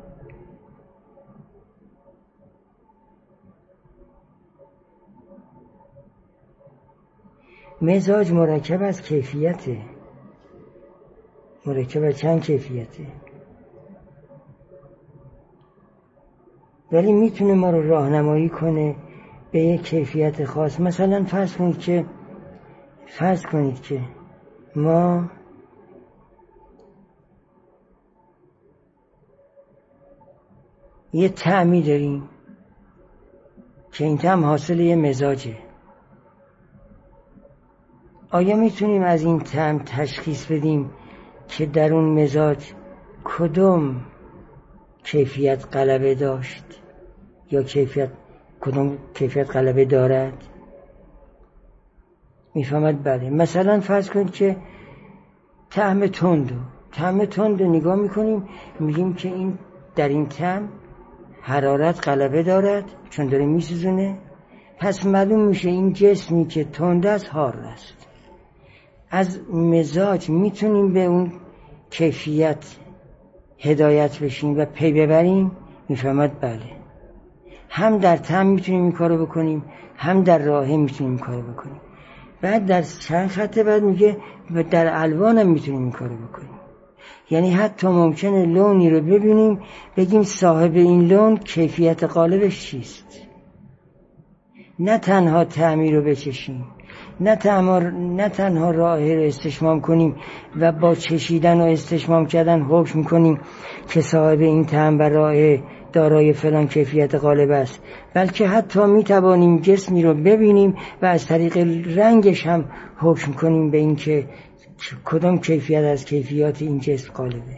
A: مزاج مرکب از کیفیته، مرکب از چند کیفیته، ولی میتونه ما رو راهنمایی کنه به یک کیفیت خاص. مثلا فرض کنید که فرض کنید که ما یه طعمی داریم که این طعم حاصل یه مزاجه. آیا میتونیم از این طعم تشخیص بدیم که در اون مزاج کدوم کیفیت غلبه داشت یا کیفیت کدوم کیفیت غلبه دارد؟ میفهمد؟ بله. مثلا فرض کنید که طعم تندو طعم تندو نگاه میکنیم، میگیم که این در این طعم حرارت غلبه دارد چون داره میسوزونه، پس معلوم میشه این جسمی که تند است حار است. از مزاج میتونیم به اون کیفیت هدایت بشیم و پی ببریم. میفهمد؟ بله. هم در طعم میتونیم این کارو بکنیم، هم در رائحه میتونیم این کارو بکنیم. بعد در چند خط بعد میگه در الوان هم میتونیم این کارو بکنیم. یعنی حتی ممکنه لونی رو ببینیم بگیم صاحب این لون کیفیت غالبش چیست، نه تنها طعمی رو بچشیم. نه تنها نه تنها رائحه رو استشمام کنیم و با چشیدن و استشمام کردن حکم کنیم که صاحب این طعم و رائحه دارای فلان کیفیت غالب است، بلکه حتی می توانیم جسمی رو ببینیم و از طریق رنگش هم حکم کنیم به این که کدام کیفیت از کیفیات این جسم غالبه.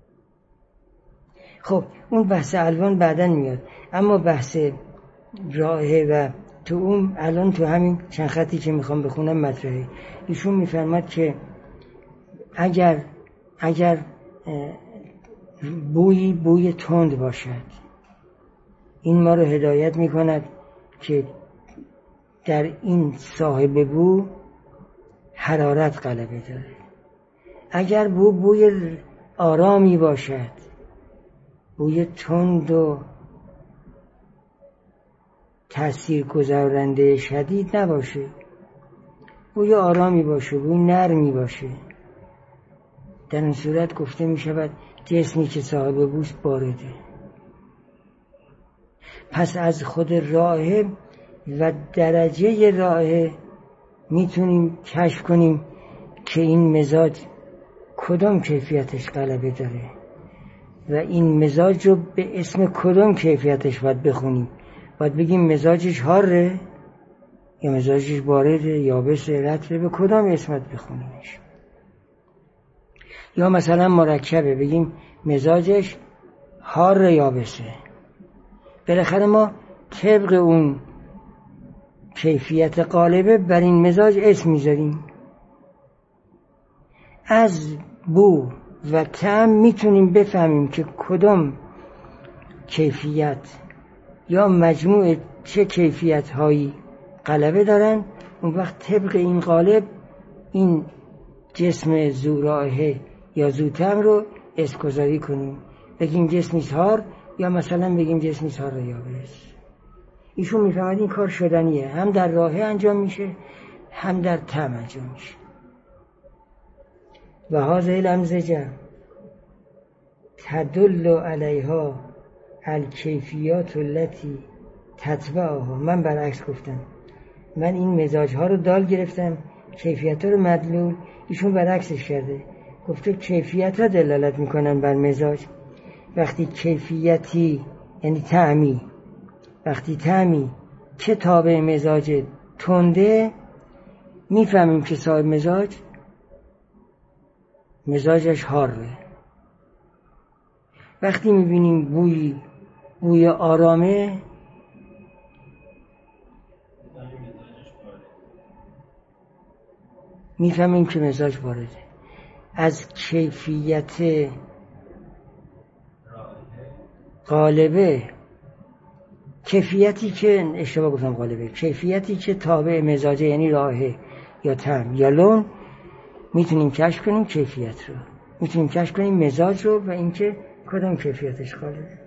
A: خب اون بحث الوان بعداً میاد، اما بحث رائحه و طعم الان تو همین چند خطی که میخوام بخونم مطرحه. ایشون میفرماد که اگر اگر بوی بوی تند باشد، این ما رو هدایت میکند که در این صاحب بو حرارت غلبه داره. اگر بو بوی آرامی باشد، بوی تند و تأثیر گذارنده شدید نباشه، بوی آرامی باشه، بوی نرمی باشه، در این صورت گفته می شود جسمی که صاحب بوست بارده. پس از خود رائحه و درجه رائحه میتونیم کشف کنیم که این مزاج کدام کیفیتش غلبه داره و این مزاج رو به اسم کدام کیفیتش باید بخونیم. باید بگیم مزاجش حاره یا مزاجش بارده، یابسه، رطبه، به کدام اسمت بخونیمش. یا مثلا مرکبه، بگیم مزاجش حاره یابسه. بالاخره ما طبق اون کیفیت غالبه بر این مزاج اسم میذاریم. از بو و طعم میتونیم بفهمیم که کدام کیفیت یا مجموع چه کیفیت هایی غلبه دارن. اون وقت طبق این غالب این جسم ذو رائحه یا ذو طعم رو اسمگذاری کنیم، بگیم جسمی حار یا مثلا بگیم جسمی حار یابس. ایشون میفهمد این کار شدنیه، هم در رائحه انجام میشه هم در طعم انجام میشه. و هذه الامزجه تدل علیها الکیفیات التي تتبعها. من برعکس گفتم، من این مزاج ها رو دال گرفتم، کیفیت ها رو مدلول. ایشون برعکسش کرده، گفته کیفیت ها دلالت میکنن بر مزاج. وقتی کیفیتی یعنی طعمی، وقتی طعمی که تابع مزاج تنده، میفهمیم که صاحب مزاج مزاجش حاره. وقتی میبینیم بوی بوی آرامه، میفهمیم که مزاج بارده. از کیفیت غالبه، کیفیتی که اشتباه گفتم غالبه، کیفیتی که تابع مزاجه یعنی رائحه یا طعم یا لون، میتونیم کشف کنیم کیفیت رو، میتونیم کشف کنیم مزاج رو و اینکه کدام کیفیتش غالبه.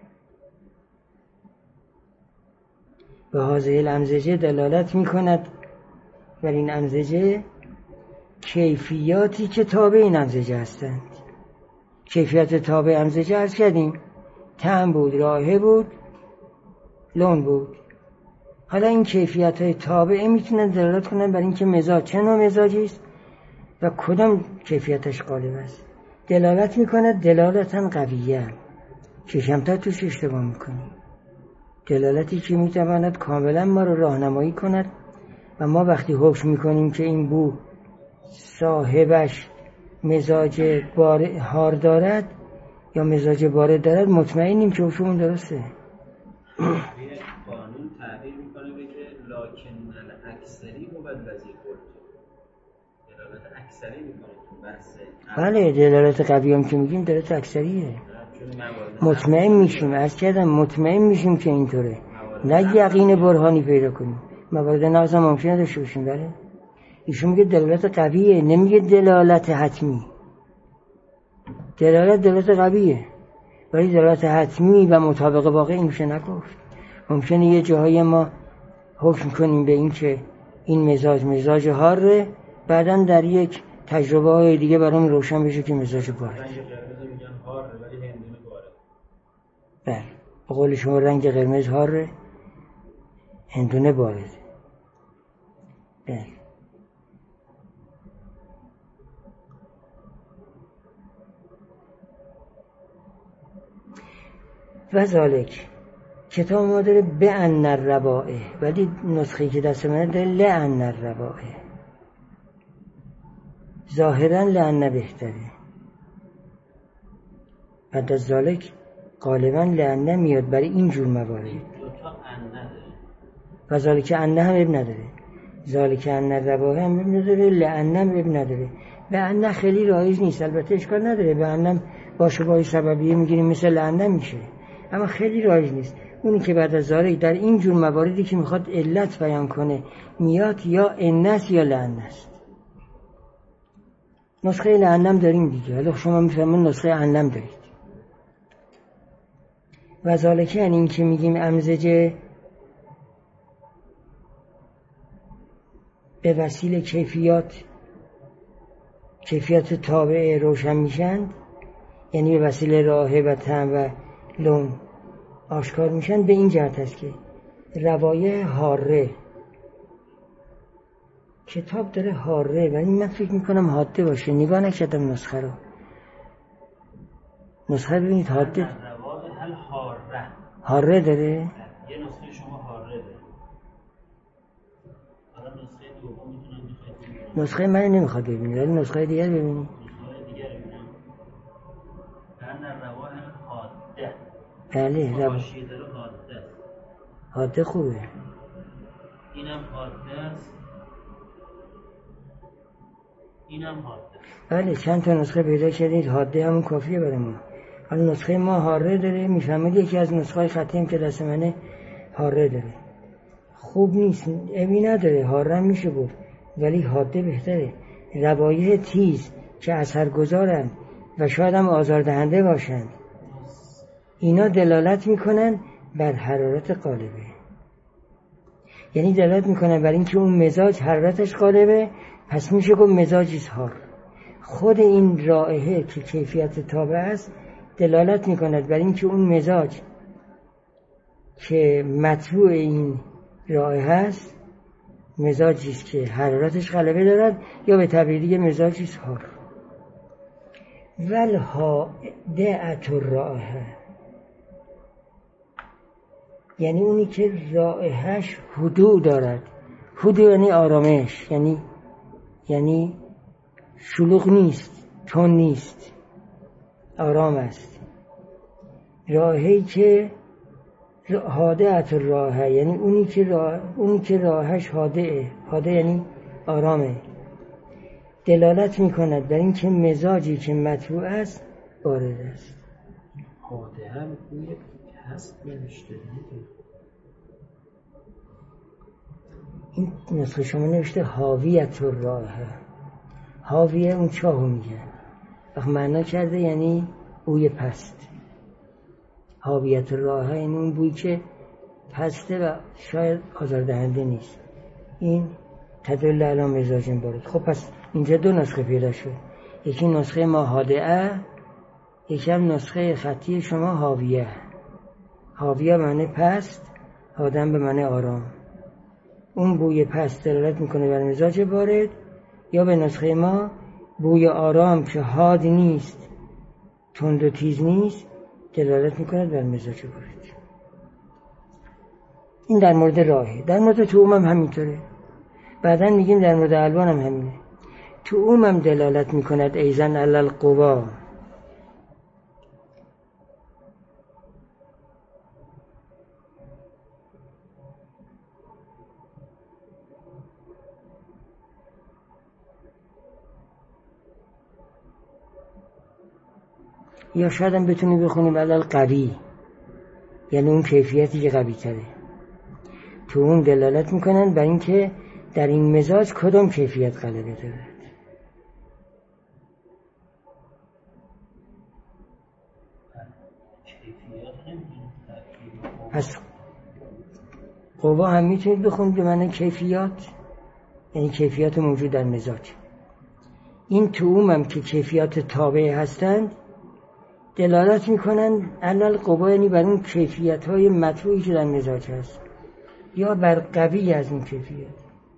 A: و هذه الامزجه دلالت میکند بر این امزجه کیفیاتی که تابع این امزجه هستند. کیفیت تابع امزجه عرض کردیم طعم بود، رائحه بود، لون بود. حالا این کیفیت های تابعه میتونن دلالت کنن بر اینکه مزاج چه نوع مزاجی است و کدام کیفیتش غالب است. دلالت میکنه دلالتا قویه که کمتر توش اشتباه میکنیم، دلالتی که میتواند کاملا ما رو راهنمایی کند و ما وقتی حکم میکنیم که این بو صاحبش مزاج بار حار دارد یا مزاج بارد دارد، مطمئنیم که حکممون درسته.
B: قانون تعبیر میکنه به که لکن الاکثری بود وزیر بود، دلالت اکثری میکنه تو بحث.
A: بله دلالت قوی هم که میگیم دلالت اکثریه. مطمئن میشیم، عرض کردم مطمئن میشیم که اینطوره، نه یقین برهانی پیدا کنیم. موارد نقض هم ممکنه داشته باشیم. بله ایشون میگه دلالت قویه، نمیگه دلالت حتمی. دلالت دلالت قویه ولی دلالت حتمی و مطابق واقع این میشه نگفت. ممکنه یه جاهای ما حکم کنیم به این که این مزاج مزاج حاره، بعداً در یک تجربه های دیگه برام روشن بشه که مزاج بارده. بله به قول شما رنگ قرمز حاره، هندونه بارده. بله و ذالک کتاب ما داره به ان الربائع، ولی نسخه‌ای که دست من داره لأن الربائع. ظاهرا لأن بهتره، بعد از ذالک غالبا لأن میاد برای اینجور موارد. و ذالک ان هم اب نداره، ذالک ان الربائع هم اب نداره، لأن هم اب نداره. به ان خیلی رایج نیست، البته اشکال نداره، به ان باشه با سببیه میگیریم مثل لأن میشه، اما خیلی رایج نیست. اونی که بعد از ذالک در این جور مواردی که میخواد علت بیان کنه میاد یا انس یا لأن است. نسخه لأنم داریم دیگه، حالا شما میفهمون نسخه انم دارید. و ذالک یعنی این که میگیم امزجه به وسیله کیفیات کیفیت تابع روشن میشن، یعنی به وسیله رائحه و طعم و لون آشکار میشن. به این جهت است که روایح حاره، کتاب داره حاره ولی من فکر میکنم حاده باشه، نگاه نکردم نسخه رو. نسخه ببینید حاده
B: روایح حاره
A: حاره داره.
B: یه نسخه شما حاره داره. حالا نسخه دوم میتونم بخواید
A: نسخه من نمیخواد ببینید ولی نسخه دیگر ببینید.
B: نسخه دیگر ببینم. لأن روایح حاده.
A: بله روایح
B: داره حاده.
A: حاده خوبه.
B: اینم حاده است. اینم حاده.
A: بله چند تا نسخه پیدا کردید حاده همون کافیه برای ما. حالا نسخه ما حاره داره، میفهمید یکی از نسخه خطیم که دست منه حاره داره. خوب نیست، ابی نداره، حاره میشه گفت ولی حاده بهتره. روایح تیز که اثرگذارن و شاید هم آزاردهنده باشند، اینا دلالت میکنن بر حرارت قالبه، یعنی دلالت میکنن بر اینکه اون مزاج حرارتش قالبه، پس میشه گفت مزاج اظهار. خود این رائحه که کیفیت تابع است دلالت میکند بر اینکه اون مزاج که مطبوع این رائحه است مزاجی است که حرارتش غلبه دارد، یا به تعبیر دیگه مزاج اظهار. والهادئة الرائحه یعنی اونی که رائحه‌اش هدوء دارد. هدوء یعنی آرامش، یعنی یعنی شلوغ نیست، تون نیست، آرام است. رائحه‌ای که هادئة الرائحه یعنی اونی که راه... اونی که رائحه‌اش هادئه. هادئ یعنی آرامه، دلالت میکند بر اینکه مزاجی که مطبوع است وارد است.
B: هاده هم بوی هست نوشته دیگه.
A: این نسخه شما نوشته حاویت الرائحه. حاویه اون چاهو میگه، وقت معنا کرده یعنی بوی پست. حاویت الرائحه یعنی اون بوی که پسته و شاید آزاردهنده نیست. این تدل علی مزاج بارد. خب پس اینجا دو نسخه پیدا شد، یکی نسخه ما حادئه، یکی هم نسخه خطی شما حاویه. حاویه معنی پست، حادم به معنی آرام. اون بوی پست دلالت میکنه بر مزاج بارد، یا به نسخه ما بوی آرام که حاد نیست تند و تیز نیست دلالت میکنه بر مزاج بارد. این در مورد راهی. در مورد توم هم همینطوره. بعدن میگیم در مورد الوان هم همینه. توم هم دلالت میکند ایزن علی القوا. یا شاید هم بتونی بخونیم علی القوی، یعنی اون کیفیتی که قوی تره. تو اون دلالت میکنن بر این که در این مزاج کدام کیفیت غلبه دارد. پس قوا هم میتونید بخونید به معنی کیفیات، یعنی کیفیات موجود در مزاج. این توم هم که کیفیات تابع هستند دلالت میکنن علل قوا، یعنی بر اون کیفیت های مطبوعی که در مزاج هست یا بر قوی از این کیفیت.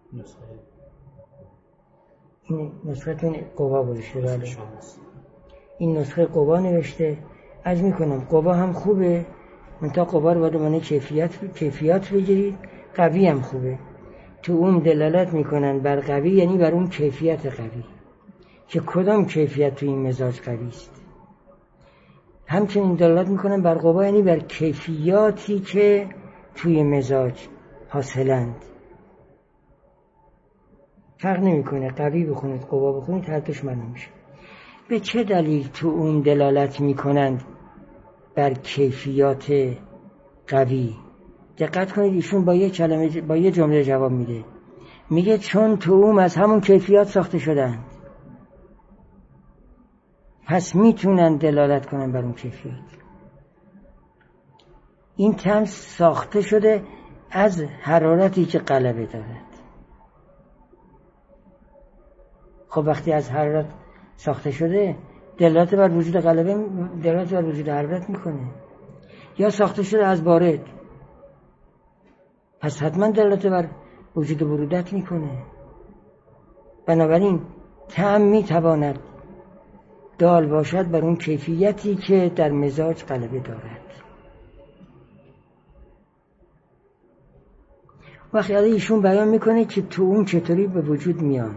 A: این نسختون قوا گذاشته. بله این نسخه قوا نوشته. عرض میکنم قوا هم خوبه منتها قوا رو باید معنی کیفیت کیفیات بگیرید. قوی هم خوبه. تو اون دلالت میکنن بر قوی، یعنی بر اون کیفیت قوی که کدام کیفیت تو این مزاج قوی است. همچنین دلالت میکنن بر قوا، یعنی بر کیفیاتی که توی مزاج حاصلند. فرق نمیکنه قوی بخونید قوا بخونید، هر دوش معلوم میشه. به چه دلیل تو اون دلالت میکنند بر کیفیات قوی؟ دقت کنید ایشون با یه کلمه با یه جمله جواب میده. میگه چون تو اون از همون کیفیات ساخته شدند، پس میتونن دلالت کنن بر اون کیفیت. این طعم ساخته شده از حرارتی که غلبه دارد. خب وقتی از حرارت ساخته شده، دلالت بر وجود غلبه، دلالت بر وجود حرارت میکنه. یا ساخته شده از بارد، پس حتما دلالت بر وجود برودت میکنه. بنابراین طعم میتواند دال باشد بر اون کیفیتی که در مزاج غلبه دارد. وقتی ایشون بیان میکنه که تو اون چطوری به وجود میاد.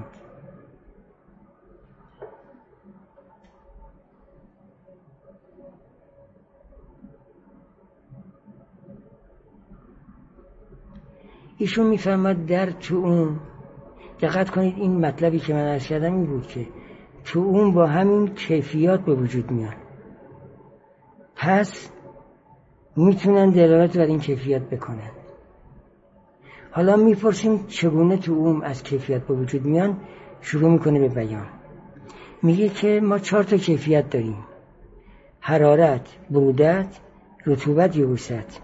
A: ایشون میفهمد در تو اون، دقت کنید این مطلبی که من عرض کردم این بود که تو اون با همین کیفیات به وجود میاد، پس میتونن دلالت بر این کیفیت بکنن. حالا میپرسیم چگونه تو اون از کیفیت به وجود میان. شروع میکنه به بیان. میگه که ما چهار تا کیفیت داریم: حرارت، برودت، رطوبت، یبوست.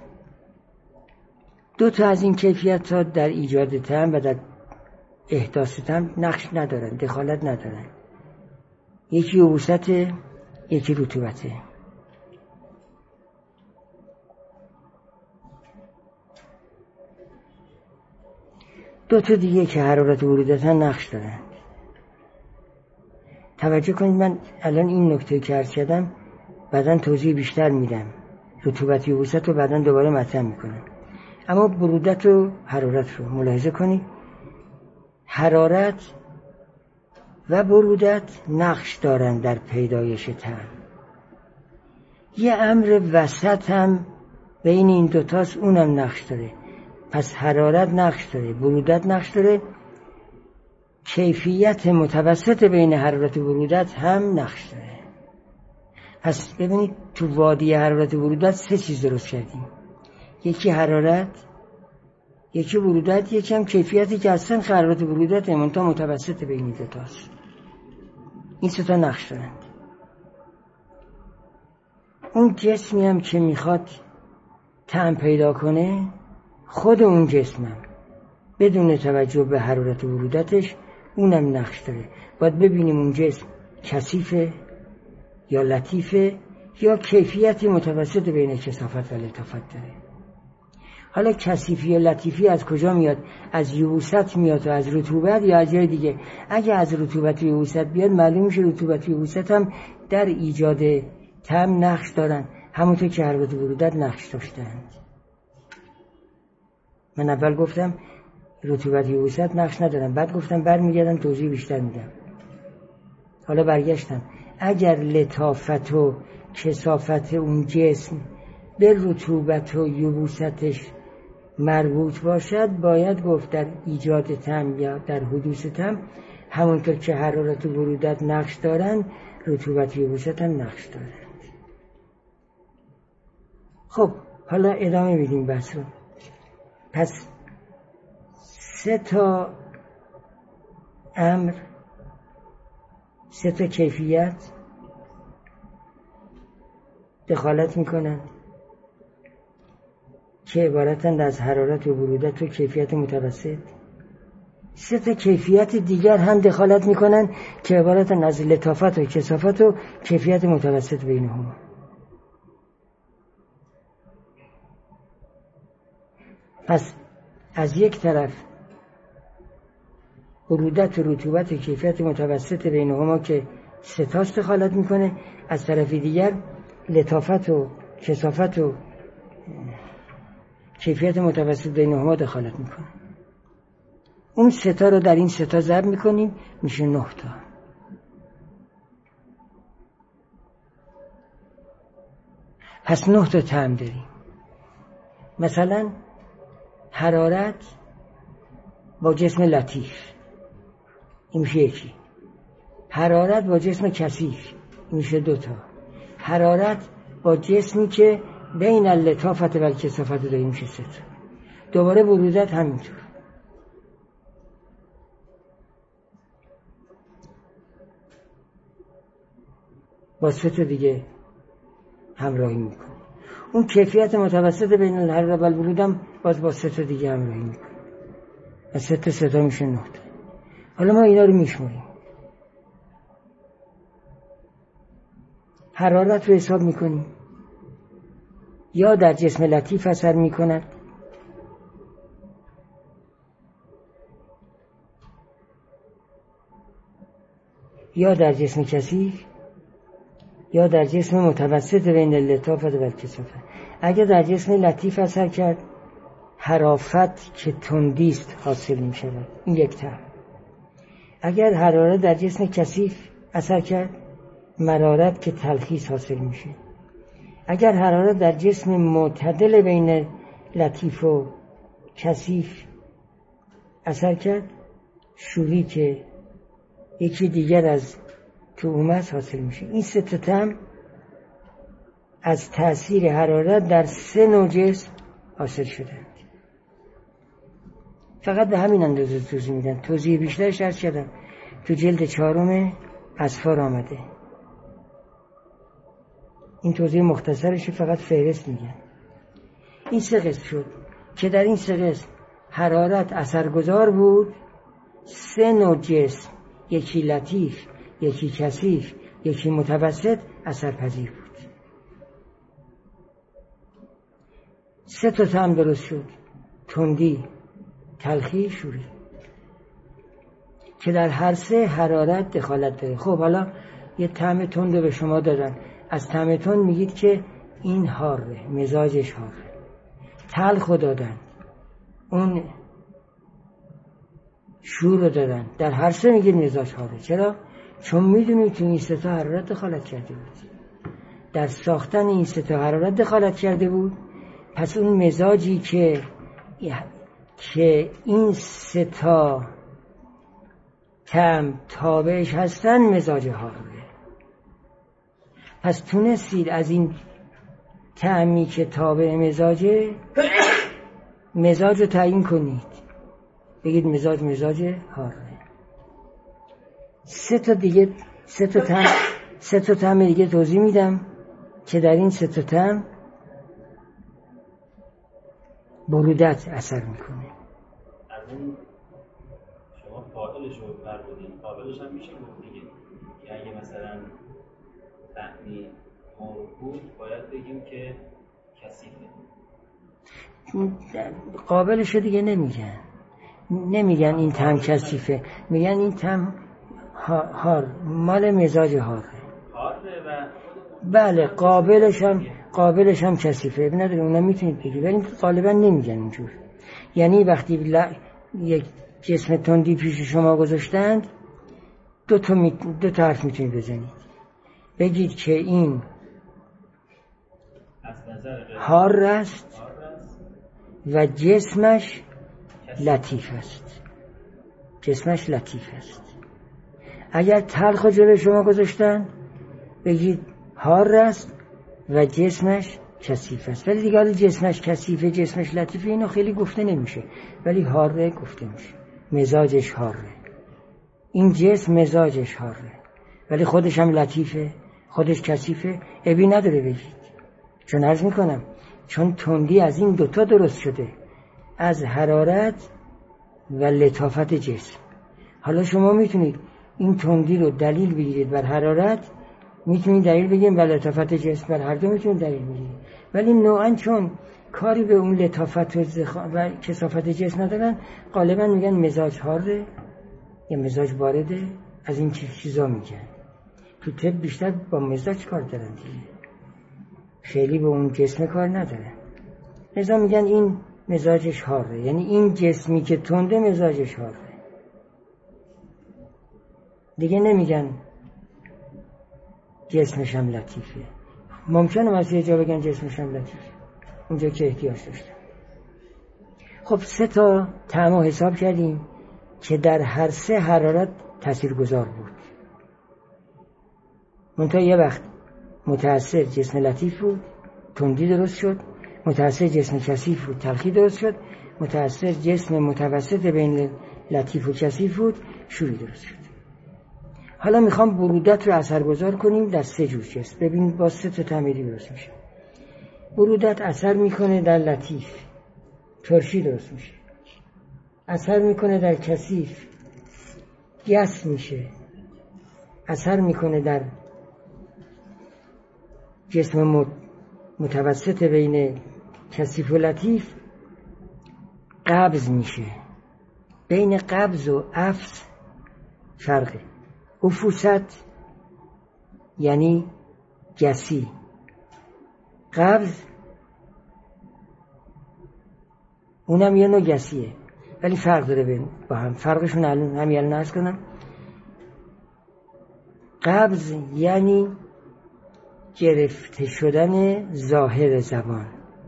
A: دو تا از این کیفیت ها در ایجاد طعم و در احداث طعم نقش ندارن، دخالت ندارن. یکی یبوست، یکی رطوبته. دو تا دیگه که حرارت و برودت ها نقش دارن. توجه کنید، من الان این نکته که عرض کردم بعداً توضیح بیشتر میدم. رطوبت و یبوست رو بعداً دوباره مطرح میکنم. اما برودت و حرارت رو ملاحظه کنید. حرارت و برودت نقش دارن در پیدایش طعم. یه امر وسط هم بین این دوتاست، اونم نقش داره. پس حرارت نقش داره، برودت نقش داره، کیفیت متوسط بین حرارت و برودت هم نقش داره. پس ببینید تو وادی حرارت و برودت سه چیز درست کردیم: یکی حرارت، یکی برودت، یکی هم کیفیتی که اصلا حرارت و برودت منتها متوسط بین دوتاست. این سه تا نقش دارند. اون جسمی هم که میخواد طعم پیدا کنه، خود اون جسمم بدون توجه به حرارت و برودتش اونم نقش داره. باید ببینیم اون جسم کثیفه یا لطیفه یا کیفیتی متوسط بین کثافت و لطافت داره. حالا کثیفی و لطیفی از کجا میاد؟ از یبوست میاد و از رطوبت یا از جای دیگه؟ اگه از رطوبت و یبوست بیاد، معلوم میشه رطوبت و یبوست هم در ایجاد طعم نقش دارن، همونطور که حرارت و برودت نقش داشتند. من اول گفتم رطوبت و یبوست نقش ندارن، بعد گفتم برمیگردم توضیح بیشتر میدم. حالا برگشتم. اگر لطافت و کثافت اون جسم به رطوبت و یبوستش مربوط باشد، باید گفت در ایجاد طعم یا در حدوث طعم همونطور که حرارت و برودت نقش دارن، رطوبت و یبوست هم نقش دارند. خب حالا ادامه بدیم بحث رو. پس سه تا امر، سه تا کیفیت دخالت میکنن که عبارتند از حرارت و برودت و کیفیت متوسط. سه تا کیفیت دیگر هم دخالت میکنن که عبارتند از لطافت و کثافت و کیفیت متوسط بینهما. پس از یک طرف برودت و رطوبت و کیفیت متوسط بینهما که سه تاست دخالت میکنه، از طرف دیگر لطافت و کثافت و کیفیت متوسط بینهما دخالت میکنه. اون سه تا رو در این سه تا ضرب میکنیم میشه نه تا. پس نه تا طعم داریم. مثلا حرارت با جسم لطیف این میشه یکی، حرارت با جسم کثیف این میشه دو تا، حرارت با جسمی که بین اللطافت و الکثافت داریم میشه سه تا. دوباره برودت همینطور. با سه تا دیگه همراهی میکنه. اون کیفیت متوسط بین الحرارت و البرود هم باز با سه تا دیگه همراهی میکنه. از سه تا سه تا میشه نه تا. حالا ما اینا رو میشماریم. حرارت رو حساب میکنیم. یا در جسم لطیف اثر میکند یا در جسم کثیف یا در جسم متوسط بین اللطافت و الکثافت. اگر در جسم لطیف اثر کرد حرافت که تندیست حاصل می شود، این یک طرف. اگر حرارت در جسم کثیف اثر کرد مرارت که تلخیص حاصل میشه. اگر حرارت در جسم معتدل بین لطیف و کثیف اثر کرد شوری که یکی دیگر از طعومت حاصل میشه. این سه تا طعم از تأثیر حرارت در سه نوع جسم حاصل شده. فقط به همین اندازه توضیح میدن. توضیح بیشترش عرض کردم تو جلد چهارم اصفار آمده. این توضیح مختصرش فقط فهرست میگن. این سه قسم شد که در این سه قسم حرارت اثرگذار بود. سه نوع جسم، یکی لطیف، یکی کثیف، یکی متوسط اثرپذیر بود. سه تا طعم درست شد: تندی، تلخی، شوری، که در هر سه حرارت دخالت داره. خب حالا یه طعم تند رو به شما دادن، از طعم تند میگید که این حاره، مزاجش حاره. تلخ رو دادن، اون شور رو دادن، در هر سه میگید مزاج حاره. چرا؟ چون میدونید تو این سه تا حرارت دخالت کرده بود، در ساختن این سه تا حرارت دخالت کرده بود. پس اون مزاجی که که این سه تا طعم تابعش هستن مزاج حاره. پس تونستید از این طعمی که تابع مزاجه مزاج رو تعیین کنید، بگید مزاج مزاج حاره. سه تا دیگه سه تا طعم سه تا طعم دیگه توضیح میدم که در این سه تا طعم برودت اثر میکنه.
B: از اون شما فاعلش رو فرمودین، قابلش هم میشه گفت دیگه. یعنی اگه مثلا طعمی مر بود باید بگیم که کثیفه.
A: قابلش رو دیگه نمیگن، نمیگن این طعم کثیفه، میگن این طعم هار، مال مزاج هاره.
B: هاره و
A: بله قابلش هم قابلش هم کثیفه، اب نداره، اونا میتونید بگید، ولی غالبا نمیگن اینجور. یعنی وقتی ل... یک جسم تندی پیش شما گذاشتند دو تا می... دو تا حرف میتونید بزنید، بگید که این حار است و جسمش لطیف است. جسمش لطیف است. اگر تلخ جلوی شما گذاشتن بگید حار است و جسمش کثیف است. ولی دیگه جسمش کثیفه جسمش لطیفه اینو خیلی گفته نمیشه، ولی حاره گفته میشه. مزاجش حاره، این جسم مزاجش حاره، ولی خودش هم لطیفه، خودش کثیفه، ابی نداره بگید. چون عرض میکنم چون تندی از این دوتا درست شده، از حرارت و لطافت جسم. حالا شما میتونید این تندی رو دلیل بگیرید بر حرارت، میتونید دلیل بگیم بر لطافت جسم، بر هر دو میتونید دلیل بگیرید، ولی نوعا چون کاری به اون لطافت و, زخ... و کثافت جسم ندارن غالبا میگن مزاج حاره یا مزاج بارده. از این چیزا میگن. تو طب بیشتر با مزاج کار دارن دیگه، خیلی به اون جسم کار ندارن. لذا میگن این مزاجش حاره، یعنی این جسمی که تنده مزاجش حاره. دیگه نمیگن جسمش هم لطیفه. ممکنه مثلا جا بگن جسمش هم لطیفه اونجا که احتیاج داشتم. خب سه تا طعم حساب کردیم که در هر سه حرارت تاثیرگذار بود. منتها یه وقت متأثر جسم لطیف بود، تندی درست شد. متأثر جسم کثیف بود، تلخی درست شد. متأثر جسم متوسط بین لطیف و کثیف بود، شوری درست شد. حالا میخوام برودت رو اثرگذار کنیم در سه جور جسم. ببین با سه تا تعمیری درست میشه. برودت اثر میکنه در لطیف، ترشی درست میشه. اثر میکنه در کثیف، گس میشه. اثر میکنه در جسم متوسط بین کثیف و لطیف، قبض میشه. بین قبض و افس فرقه. افوست یعنی گسی، قبض اونم یه نوع گسیه ولی فرق داره بین با هم. فرقشون الان همین الان عرض کنم. قبض یعنی گرفته شدن ظاهر زبان.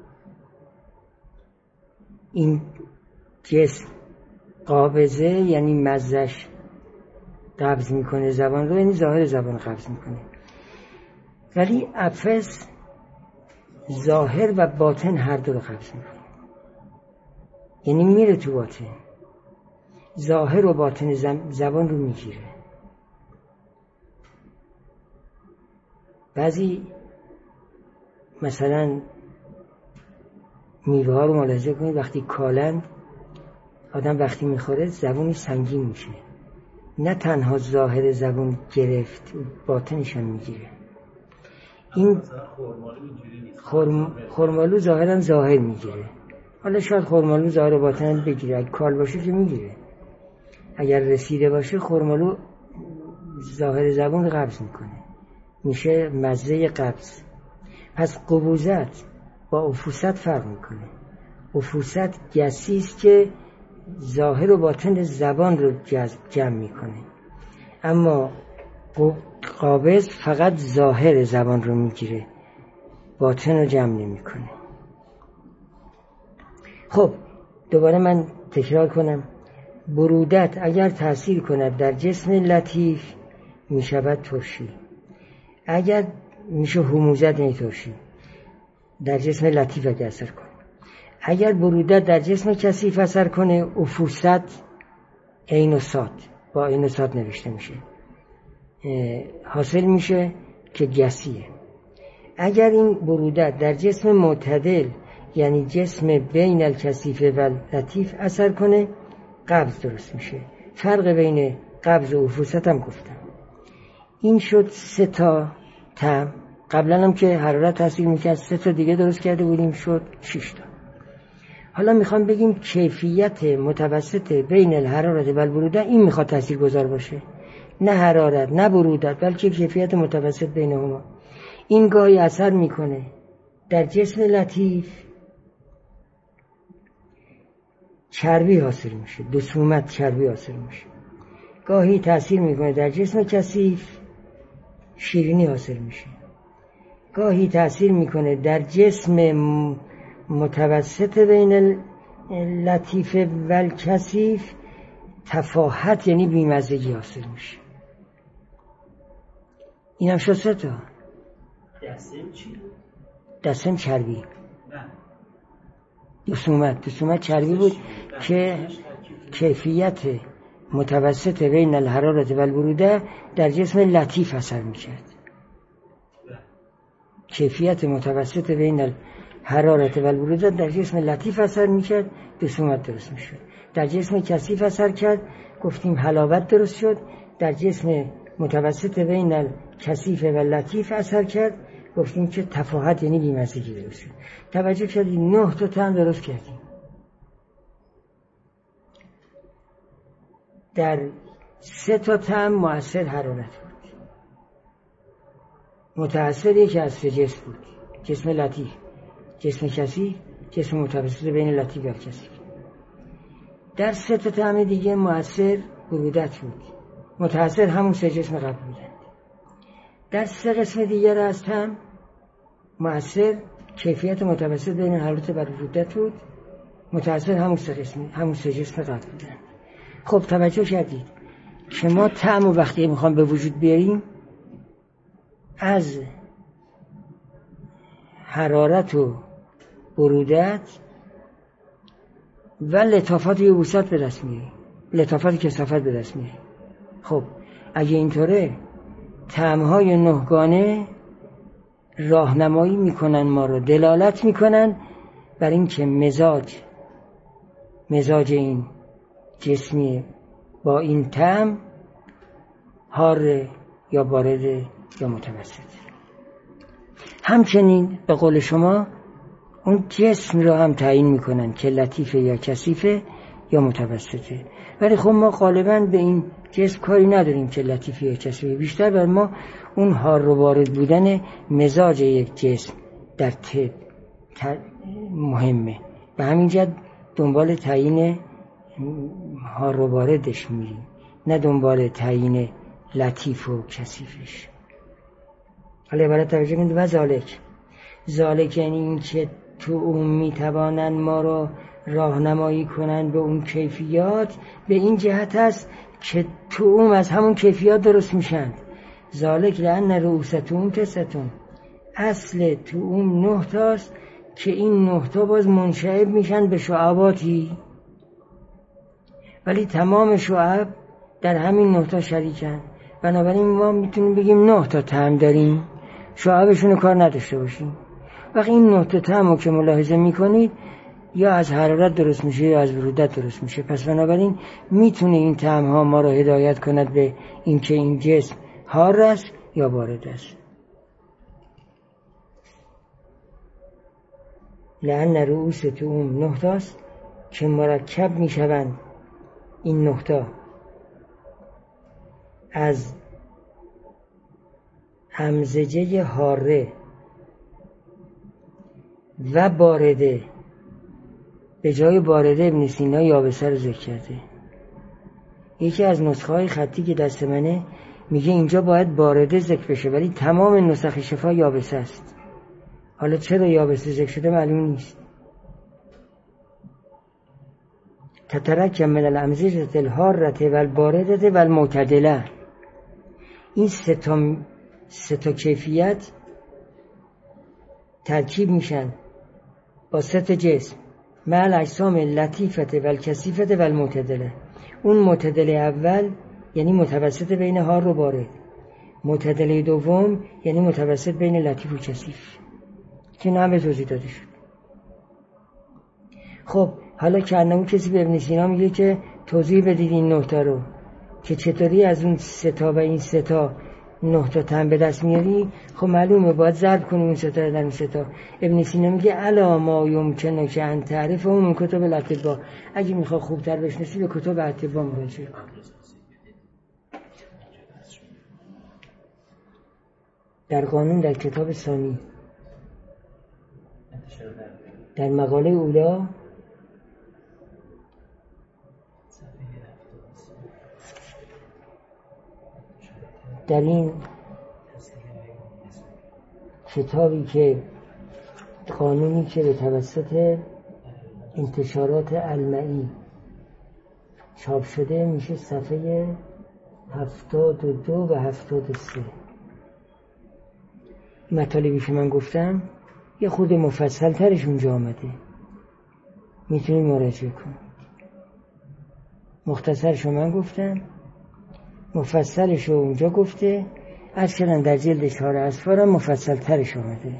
A: این جسم قابضه یعنی مزش قبض میکنه زبان رو، یعنی ظاهر زبان قبض میکنه. ولی افس ظاهر و باطن هر دو رو قبض میکنه، یعنی میره تو باطن، ظاهر و باطن زبان رو میگیره. بعضی مثلا میوه ها رو ملاحظه کنید، وقتی کالن آدم وقتی میخوره زبونی سنگین میشه. نه تنها ظاهر زبون گرفت، باطنش هم میگیره. این خرم... خرمالو ظاهرا ظاهر میگیره. حالا شاید خرمالو ظاهر باطن بگیره، اگه کال باشه که میگیره. اگر رسیده باشه خرمالو ظاهر زبون رو قبض میکنه، میشه مزه قبض. پس قبوزت با افوست فرق میکنه. افوست گسی است که ظاهر و باطن زبان رو جمع میکنه، اما قابض فقط ظاهر زبان رو میگیره، باطن رو جمع نمیکنه. خب دوباره من تکرار کنم. برودت اگر تأثیر کند در جسم لطیف میشود ترشی. اگر میشه هموزت یعنی ترشی در جسم لطیف اگر اثر کنه. اگر برودت در جسم کثیف اثر کنه افوست عین و صاد با عین و صاد نوشته میشه، حاصل میشه که گسیه. اگر این برودت در جسم معتدل یعنی جسم بین الکثیف و لطیف اثر کنه قبض درست میشه. فرق بین قبض و افوست هم گفتم. این شد سه تا طعم. قبلا هم که حرارت تاثیر میکرد سه تا دیگه درست کرده بودیم، شد شش تا. حالا میخوام بگیم کیفیت متوسط بین الحرارت و البروده این میخواد تاثیر گذار باشه، نه حرارت نه برودت، بلکه کیفیت متوسط بینهما. این گاهی اثر میکنه در جسم لطیف چربی حاصل میشه، دسومت چربی حاصل میشه. گاهی تاثیر میکنه در جسم کثیف شیرینی حاصل میشه. گاهی تاثیر میکنه در جسم متوسط بین لطیف و الکثیف تفاحت یعنی بیمزگی حاصل میشه. این هم شد سه تا.
B: دسم چی؟
A: دسم چربی.
B: نه
A: دسومت. دسومت چربی بود که کیفیت متوسط بین الحرارت و البروده در جسم لطیف اثر میکرد. کیفیت متوسط بین الحرارت و البروده در جسم لطیف اثر میکرد، دسومت درست میشد. در جسم کثیف اثر کرد، گفتیم حلاوت درست شد. در جسم متوسط بین الکثیف و لطیف اثر کرد، گفتیم که تفاحت یعنی بیمزگی درست شد. توجه کردیم نه تا طعم درست کردیم. در سه تا طعم مؤثر حرارت بود. متأثر یکی از سه جسم بود، جسم لطیف، جسم کثیف جسم متوسط بین لطیف و کثیف. در سه تا طعم دیگه مؤثر برودت بود، متأثر همون سه جسم قبل بودند. در سه قسم دیگر از طعم مؤثر کیفیت متوسط بین حرارت و برودت بود، متأثر همون سه قسم همون سه جسم قبل بودند. خب توجه کردید که ما طعم و وقتی میخوام به وجود بیاریم از حرارت و برودت و لطافت و یبوست به دست میاریم، لطافت و کثافت به دست میاریم. خب اگه اینطوره طعم‌های نهگانه راهنمایی میکنن ما رو، دلالت میکنن بر این که مزاج مزاج این جسمی با این طعم حار یا بارد یا متوسط. همچنین به قول شما اون جسم رو هم تعیین میکنن که لطیفه یا کثیفه یا متوسطه، ولی خب ما غالبا به این جسم کاری نداریم که لطیفه یا کثیفه، بیشتر بر ما اون حار و بارد بودن مزاج یک جسم در طب مهمه، به همین جهت دنبال تعیین حار و باردش میریم، نه دنبال تعیین لطیف و کثیفش. حالا عبارت توجه کنید و ذالک ذالک یعنی این که تو اون میتوانن ما رو راهنمایی کنن به اون کیفیات، به این جهت است که تو اون از همون کیفیات درست میشن. ذالک لأن رؤوستون تستون، اصل تو اون نه تاست که این نه تا باز منشعب میشن به شعباتی، ولی تمام شعب در همین نه تا شریکن. بنابراین ما میتونیم بگیم نه تا طعم داریم، شعبشون کار نداشته باشیم. وقتی این نه تا طعم رو که ملاحظه میکنید یا از حرارت درست میشه یا از برودت درست میشه، پس بنابراین میتونه این طعم ها ما رو هدایت کند به اینکه این جسم حار است یا بارد است. لأن رؤوستون نه تاست که مرکب میشوند این نه تا از همزجه حاره و بارده. به جای بارده ابن سینا یابسه رو ذکر کرده. یکی از نسخه های خطی که دست منه میگه اینجا باید بارده ذکر بشه، ولی تمام نسخ شفا یابسه است. حالا چرا یابسه ذکر شده معلوم نیست. تترکب من الامزجه الحاره و البارده و المعتدله. این سه تا سه تا کیفیت ترکیب میشن با سه تا جسم مع الاجسام لطیفه و الکثیفه و المعتدله. اون معتدله اول یعنی متوسط بین حار و بارد، معتدله دوم یعنی متوسط بین لطیف و کثیف که نه به توضیح داده شد. خب حالا که انمون کسی به ابن سینا میگه که توضیح بدید این نه تا رو که چطوری از اون سه تا و این سه تا نه تا طعم به دست میاری. خب معلومه باید ضرب کنیم اون سه تا در اون سه تا. ابن سینا میگه الا ما یمکنه که ان تعرف اون کتب الاطباء، اگه میخوای خوبتر بشناسی به کتب اطباء مراجعه کن. در قانون در کتاب ثانی در مقاله اولا در این کتابی که قانونی که به توسط انتشارات المعی چاپ شده میشه صفحه هفتاد و دو و هفتاد و سه. مطالبی که من گفتم یه خود مفصل ترش اونجا آمده، میتونی مراجعه کن. مختصرشو من گفتم، مفصلشو اونجا گفته، از کردن در جلد چهار اسفارم مفصل ترش آمده.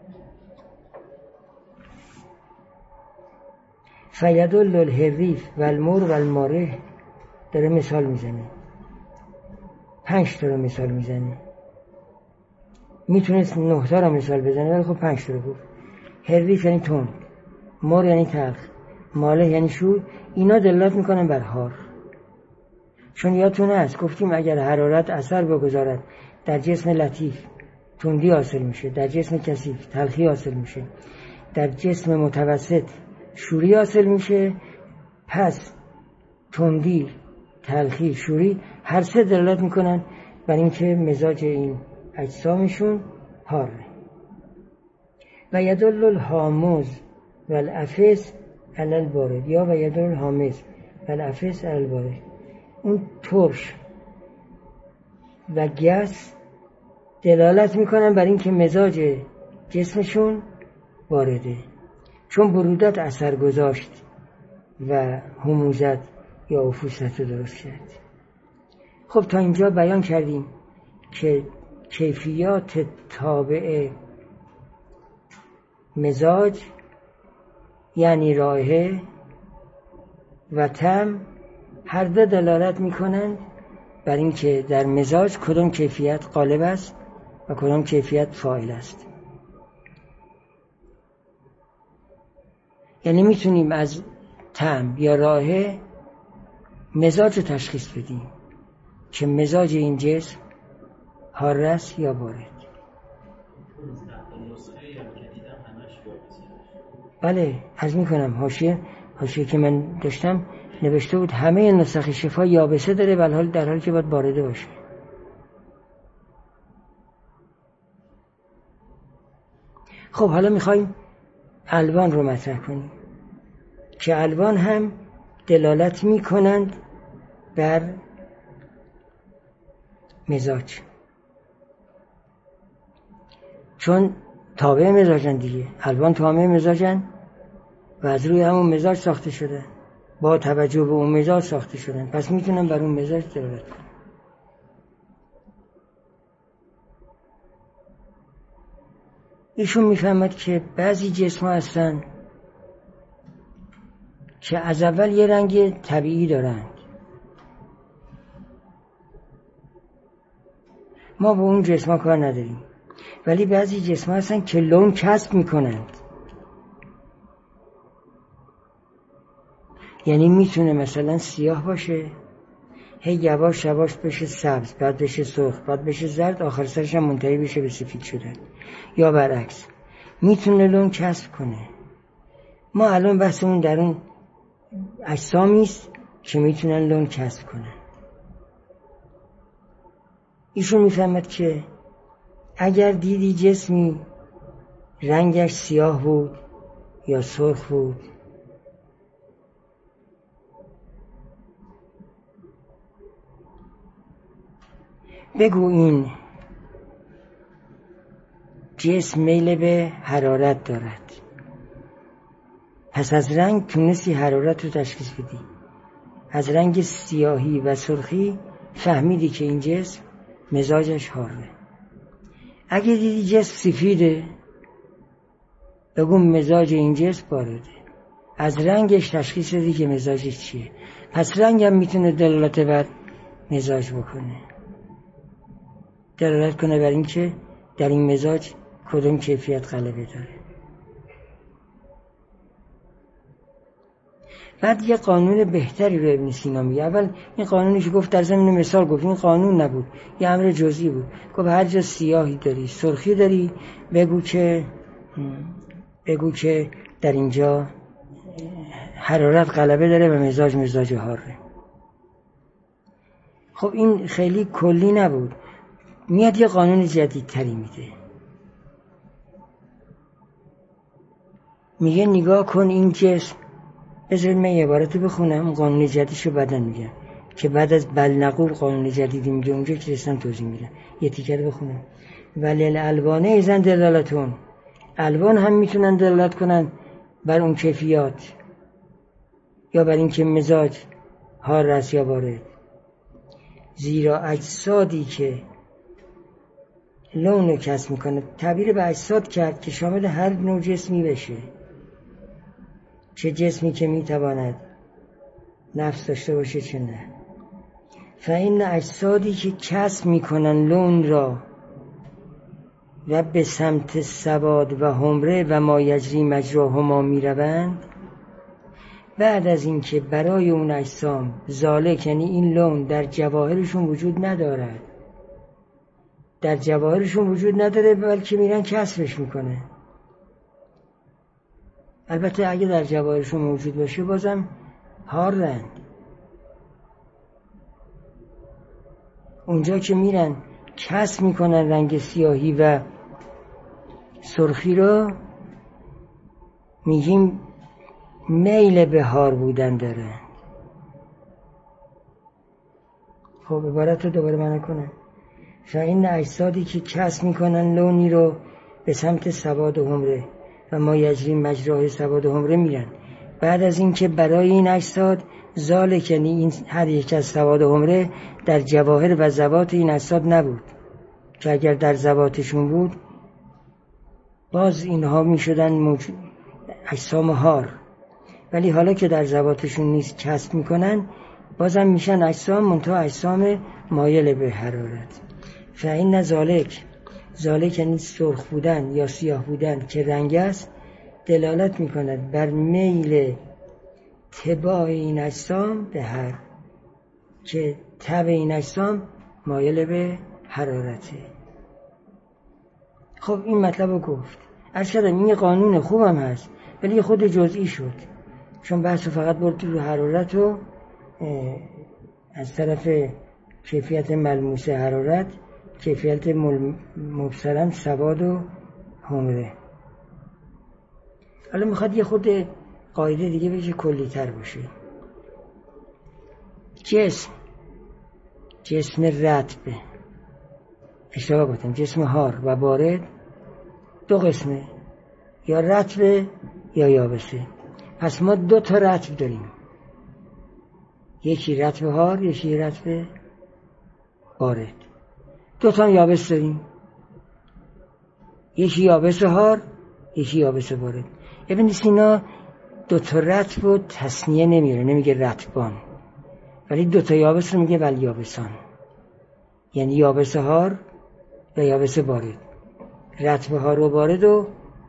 A: فیدل الحریف و المر و الماره داره مثال میزنه، پنج تا رو مثال میزنه. میتونست نه تا رو مثال بزنه ولی خب پنج تا رو گفت. حریف یعنی تند، مر یعنی تلخ، ماله یعنی شور. اینا دلالت میکنن بر حار. چون یادتونه است گفتیم اگر حرارت اثر بگذارد در جسم لطیف تندی حاصل میشه، در جسم کثیف تلخی حاصل میشه. در جسم متوسط شوری حاصل میشه، پس تندی، تلخی، شوری هر سه دلالت میکنن بر اینکه مزاج این اجسامشون حاره. و یدل الحامض و الافس علی البارد، یا و یدل الحامض و الافس علی البارد، اون ترش و گس دلالت میکنن بر اینکه مزاج جسمشون بارده، چون برودت اثر گذاشت و هموزت یا عفوست رو درست کرد. خب تا اینجا بیان کردیم که کیفیات تابع مزاج یعنی رائحه و طعم هر دو دلالت میکنند بر اینکه در مزاج کدام کیفیت غالب است و کدام کیفیت فاعل است. یعنی میتونیم از طعم یا رائحه مزاج رو تشخیص بدیم که مزاج این جسم حار است یا بارد. بله عرض میکنم حاشیه حاشیه که من داشتم نوشته بود همه نسخ شفا یابسه داره، ولی حال در حالی که باید بارده باشه. خب حالا میخوایم الوان رو مطرح کنیم که الوان هم دلالت میکنند بر مزاج، چون تابع مزاجن دیگه. الوان تابع مزاجن و از روی همون مزاج ساخته شده، با توجه به اون مزاج ساخته شدن، پس میتونن بر اون مزاج دلالت کنن. ایشون میفهمد که بعضی جسم ها هستن که از اول یه رنگ طبیعی دارن، ما با اون جسم ها کار نداریم، ولی بعضی جسم ها هستن که لون کسب میکنند. یعنی میتونه مثلا سیاه باشه، هی یواش یواش بشه سبز، بعد بشه سرخ، بعد بشه زرد، آخر سرش هم منتهی بشه به سفید شدن، یا برعکس میتونه لون کسب کنه. ما الان بحثمون در اون اجسامی است که میتونن لون کسب کنن. ایشون میفهمد که اگر دیدی جسمی رنگش سیاه بود یا سرخ بود، بگو این جسم میل به حرارت دارد. پس از رنگ تونستی حرارت رو تشخیص بدی. از رنگ سیاهی و سرخی فهمیدی که این جسم مزاجش حاره. اگه دیدی جسم سفیده، بگو مزاج این جسم بارده. از رنگش تشخیص بدی که مزاجش چیه. پس رنگ هم میتونه دلالت بر مزاج بکنه، دلالت کنه بر این که در این مزاج کدوم کیفیت غلبه داره. بعد یه قانون بهتری رو ابن سینا میگه. اول این قانونیش گفت در ضمن مثال گفت، این قانون نبود، یه امر جزئی بود. گفت هر جا سیاهی داری، سرخی داری، بگو که بگو که در اینجا حرارت غلبه داره و مزاج مزاج حاره. خب این خیلی کلی نبود، میاد یه قانون جدیدتری میده. میگه نگاه کن این جسم، بذار من یه عبارتو بخونم، قانون جدیدشو بعداً میگم که بعد از بلنقول قانون جدیدی میگه، اونجا که رسیدم توضیح میدم. یه تیکه رو بخونم. ولیل الوانه ایزن دلالتون، الوان هم میتونن دلالت کنن بر اون کیفیات یا بر این که مزاج حار است یا بارد. زیرا اجسادی که لون رو کسب میکنه، تعبیر به اجساد کرد که شامل هر نوع جسمی بشه، چه جسمی که میتواند نفس داشته باشه چه نه. فإن اجسادی که کسب میکنن لون را و به سمت سواد و حمره و ما یجری مجراهما میروند، بعد از اینکه برای اون اجسام ذالک، یعنی این لون در جواهرشون وجود ندارد، در جواهرشون وجود نداره، بلکه میرن کسبش میکنه. البته اگه در جواهرشون موجود باشه بازم هارند. اونجا که میرن کسب میکنن رنگ سیاهی و سرخی رو میگیم میل به هار بودن داره. خب عبارت رو دوباره معنی کنم. فاین اجسادی که کسب میکنن لونی رو به سمت سواد و حمره و ما یجری مجرای سواد و حمره میرن. بعد از این که برای این اجساد ذالک، یعنی این هر یک از سواد و حمره در جواهر و ذوات این اجساد نبود، که اگر در ذواتشون بود باز اینها میشدن موجود اجسام هار، ولی حالا که در ذواتشون نیست کسب میکنن بازم میشن اجسام منتها اجسام مایل به حرارت. فاین ذالک، ذالک یعنی سرخ بودن یا سیاه بودن که رنگ است، دلالت میکند بر میل تباع این اجسام به هر، که تبع این اجسام مایل به حرارته. خب این مطلب رو گفت. عرض کردم این قانون خوبم هست ولی خود جزئی شد، چون بحث فقط برد رو حرارت و از طرف کیفیت ملموس حرارت کیفیت مبصرا سواد و حمره. حالا میخواد یه خود قاعده دیگه بشه کلی تر باشه. جسم جسم رطب، اشتباه گفتم، جسم هار و بارد دو قسمه، یا رطب یا یابسه. پس ما دو تا رطب داریم، یکی رطب هار یکی رطب بارد. دو تا یابس داریم، یکی یابس هار یکی یابس بارد. ببینید اینا دو تا رطب رو تثنیه نمیاره، نمیگه رطبان، ولی دو تا یابس رو میگه ولی یابسان، یعنی یابس هار و یابس بارد. رطب هار و بارد رو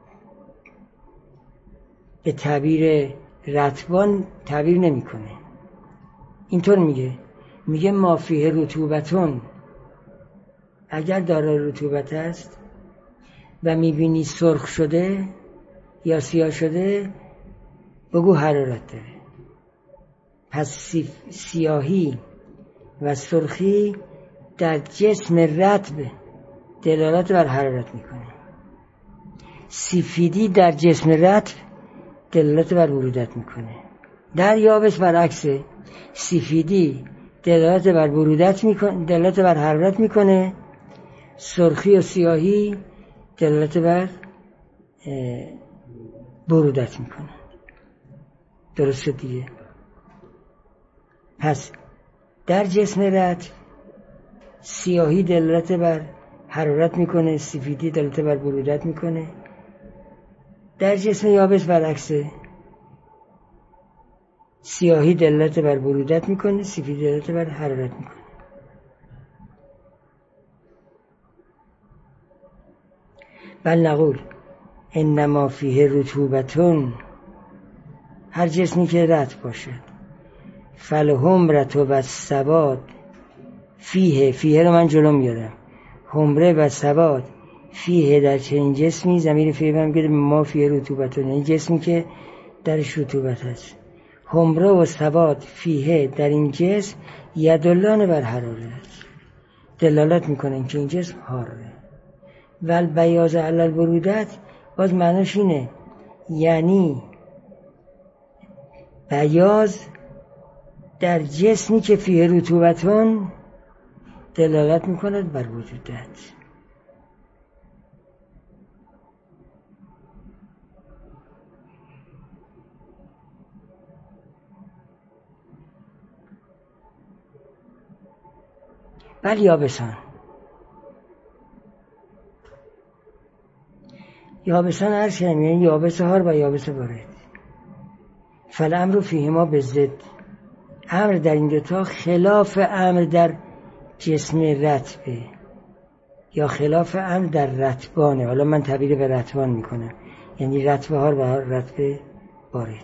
A: به تعبیر رطبان تعبیر نمیکنه، اینطور میگه میگه ما فیه رطوبتون، اگر داره رطوبت است و میبینی سرخ شده یا سیاه شده بگو حرارت داره. پس سیاهی و سرخی در جسم رطب دلالت بر حرارت میکنه، سفیدی در جسم رطب دلالت بر برودت میکنه. در یابس برعکسه، سفیدی دلالت بر برودت میکنه، دلالت بر حرارت میکنه، سرخی و سیاهی دلالت بر برودت میکنه. درست شد دیگه؟ پس در جسم رطب سیاهی دلالت بر حرارت میکنه، سفیدی دلالت بر برودت میکنه. در جسم یابس برعکسه، سیاهی دلالت بر برودت میکنه، سفیدی دلالت بر حرارت میکنه. بل نقول انما فیه رطوبتون، هر جسمی که رطب باشد، فالحمرة و السواد فیه، فیه رو من جلو میارم، حمره و سواد فیه در چنین جسمی، ضمیر فیه هم گفت ما فیه رطوبتون، این جسمی که درش رطوبت هست. حمره و سواد فیه در این جسم یدلان بر حرارت، دلالت میکنن که این جسم حاره. ول بیاض علی البرودت باز معناش اینه، یعنی بیاض در جسمی که فیه رطوبتون دلالت میکند بر وجودت. بل یابسان، یابسان هر شمی، یعنی یابس هار و یابس بارد. فالامر فیهما بالضد، امر در این دوتا خلاف امر در جسم رطبه یا خلاف امر در رطبانه. حالا من تعبیر به رطبان میکنم، یعنی رطب هار و رطب بارد.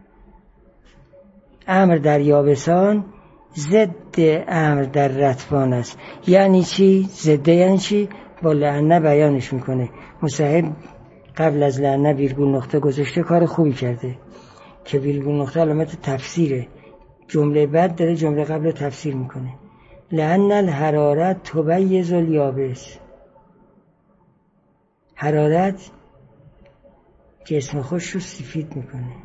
A: امر در یابسان ضد امر در رطبان است. یعنی چی؟ ضد یعنی چی؟ با لعنه بیانش میکنه. مصحح قبل از لعنه ویرگول نقطه گذاشته کار خوبی کرده که ویرگول نقطه علامت تفسیره، جمله بعد داره جمله قبل رو تفسیر میکنه. لأن الحرارت تبیض الیابس، حرارت جسم خوش رو سفید میکنه.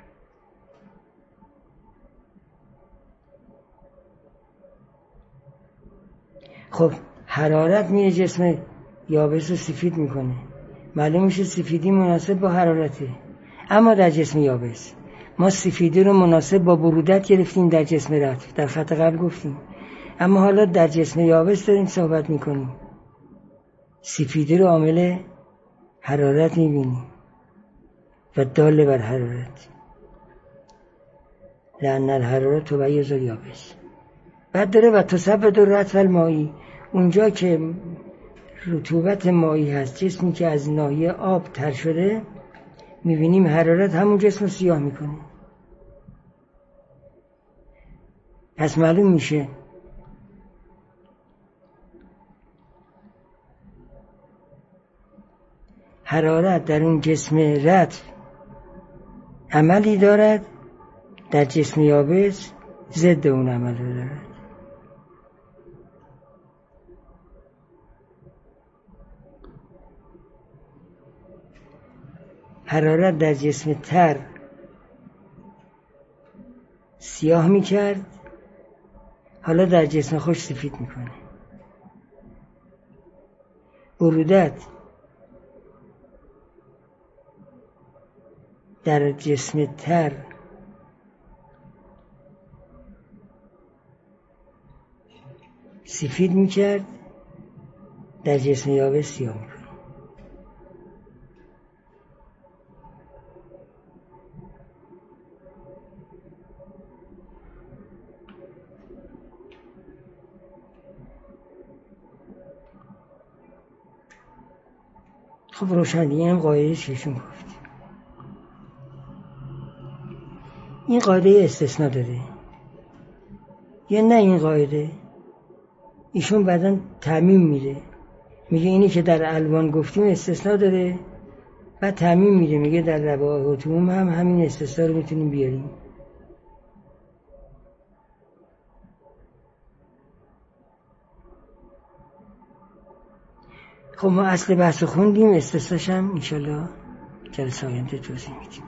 A: خب حرارت میره جسم یابس رو سفید میکنه، معلوم میشه سفیدی مناسب با حرارته. اما در جسم یابس ما سفیدی رو مناسب با برودت گرفتیم در جسم رطب، در خط قبل گفتیم. اما حالا در جسم یابس داریم صحبت میکنیم، سفیدی رو عامل حرارت میبینیم و داله بر حرارت. لأن الحرارت تبیض الیابس. بعد داره و تصبد الرطب المائی، اونجا که رطوبت مایی هست، جسمی که از ناحیه آب تر شده، میبینیم حرارت همون جسم رو سیاه میکنه. پس معلوم میشه حرارت در اون جسم رطب عملی دارد، در جسم یابس ضد اون عمل رو دارد. حرارت در جسم تر سیاه میکرد، حالا در جسم خوش سفید میکنه. برودت در جسم تر سفید میکرد، در جسم یابس سیاه میکنه. خب روشن دیگه این قاعده چشون گفت. این قاعده استثناء داره یا نه؟ این قاعده ایشون بعداً تعمیم میده، میگه اینی که در الوان گفتیم استثناء داره، بعد تعمیم میده میگه در روائح و طعوم هم همین استثناء رو میتونیم بیاریم. خب ما اصل بحث خوندیم، استثناءش هم انشالله جلسه آینده توضیح میدیم.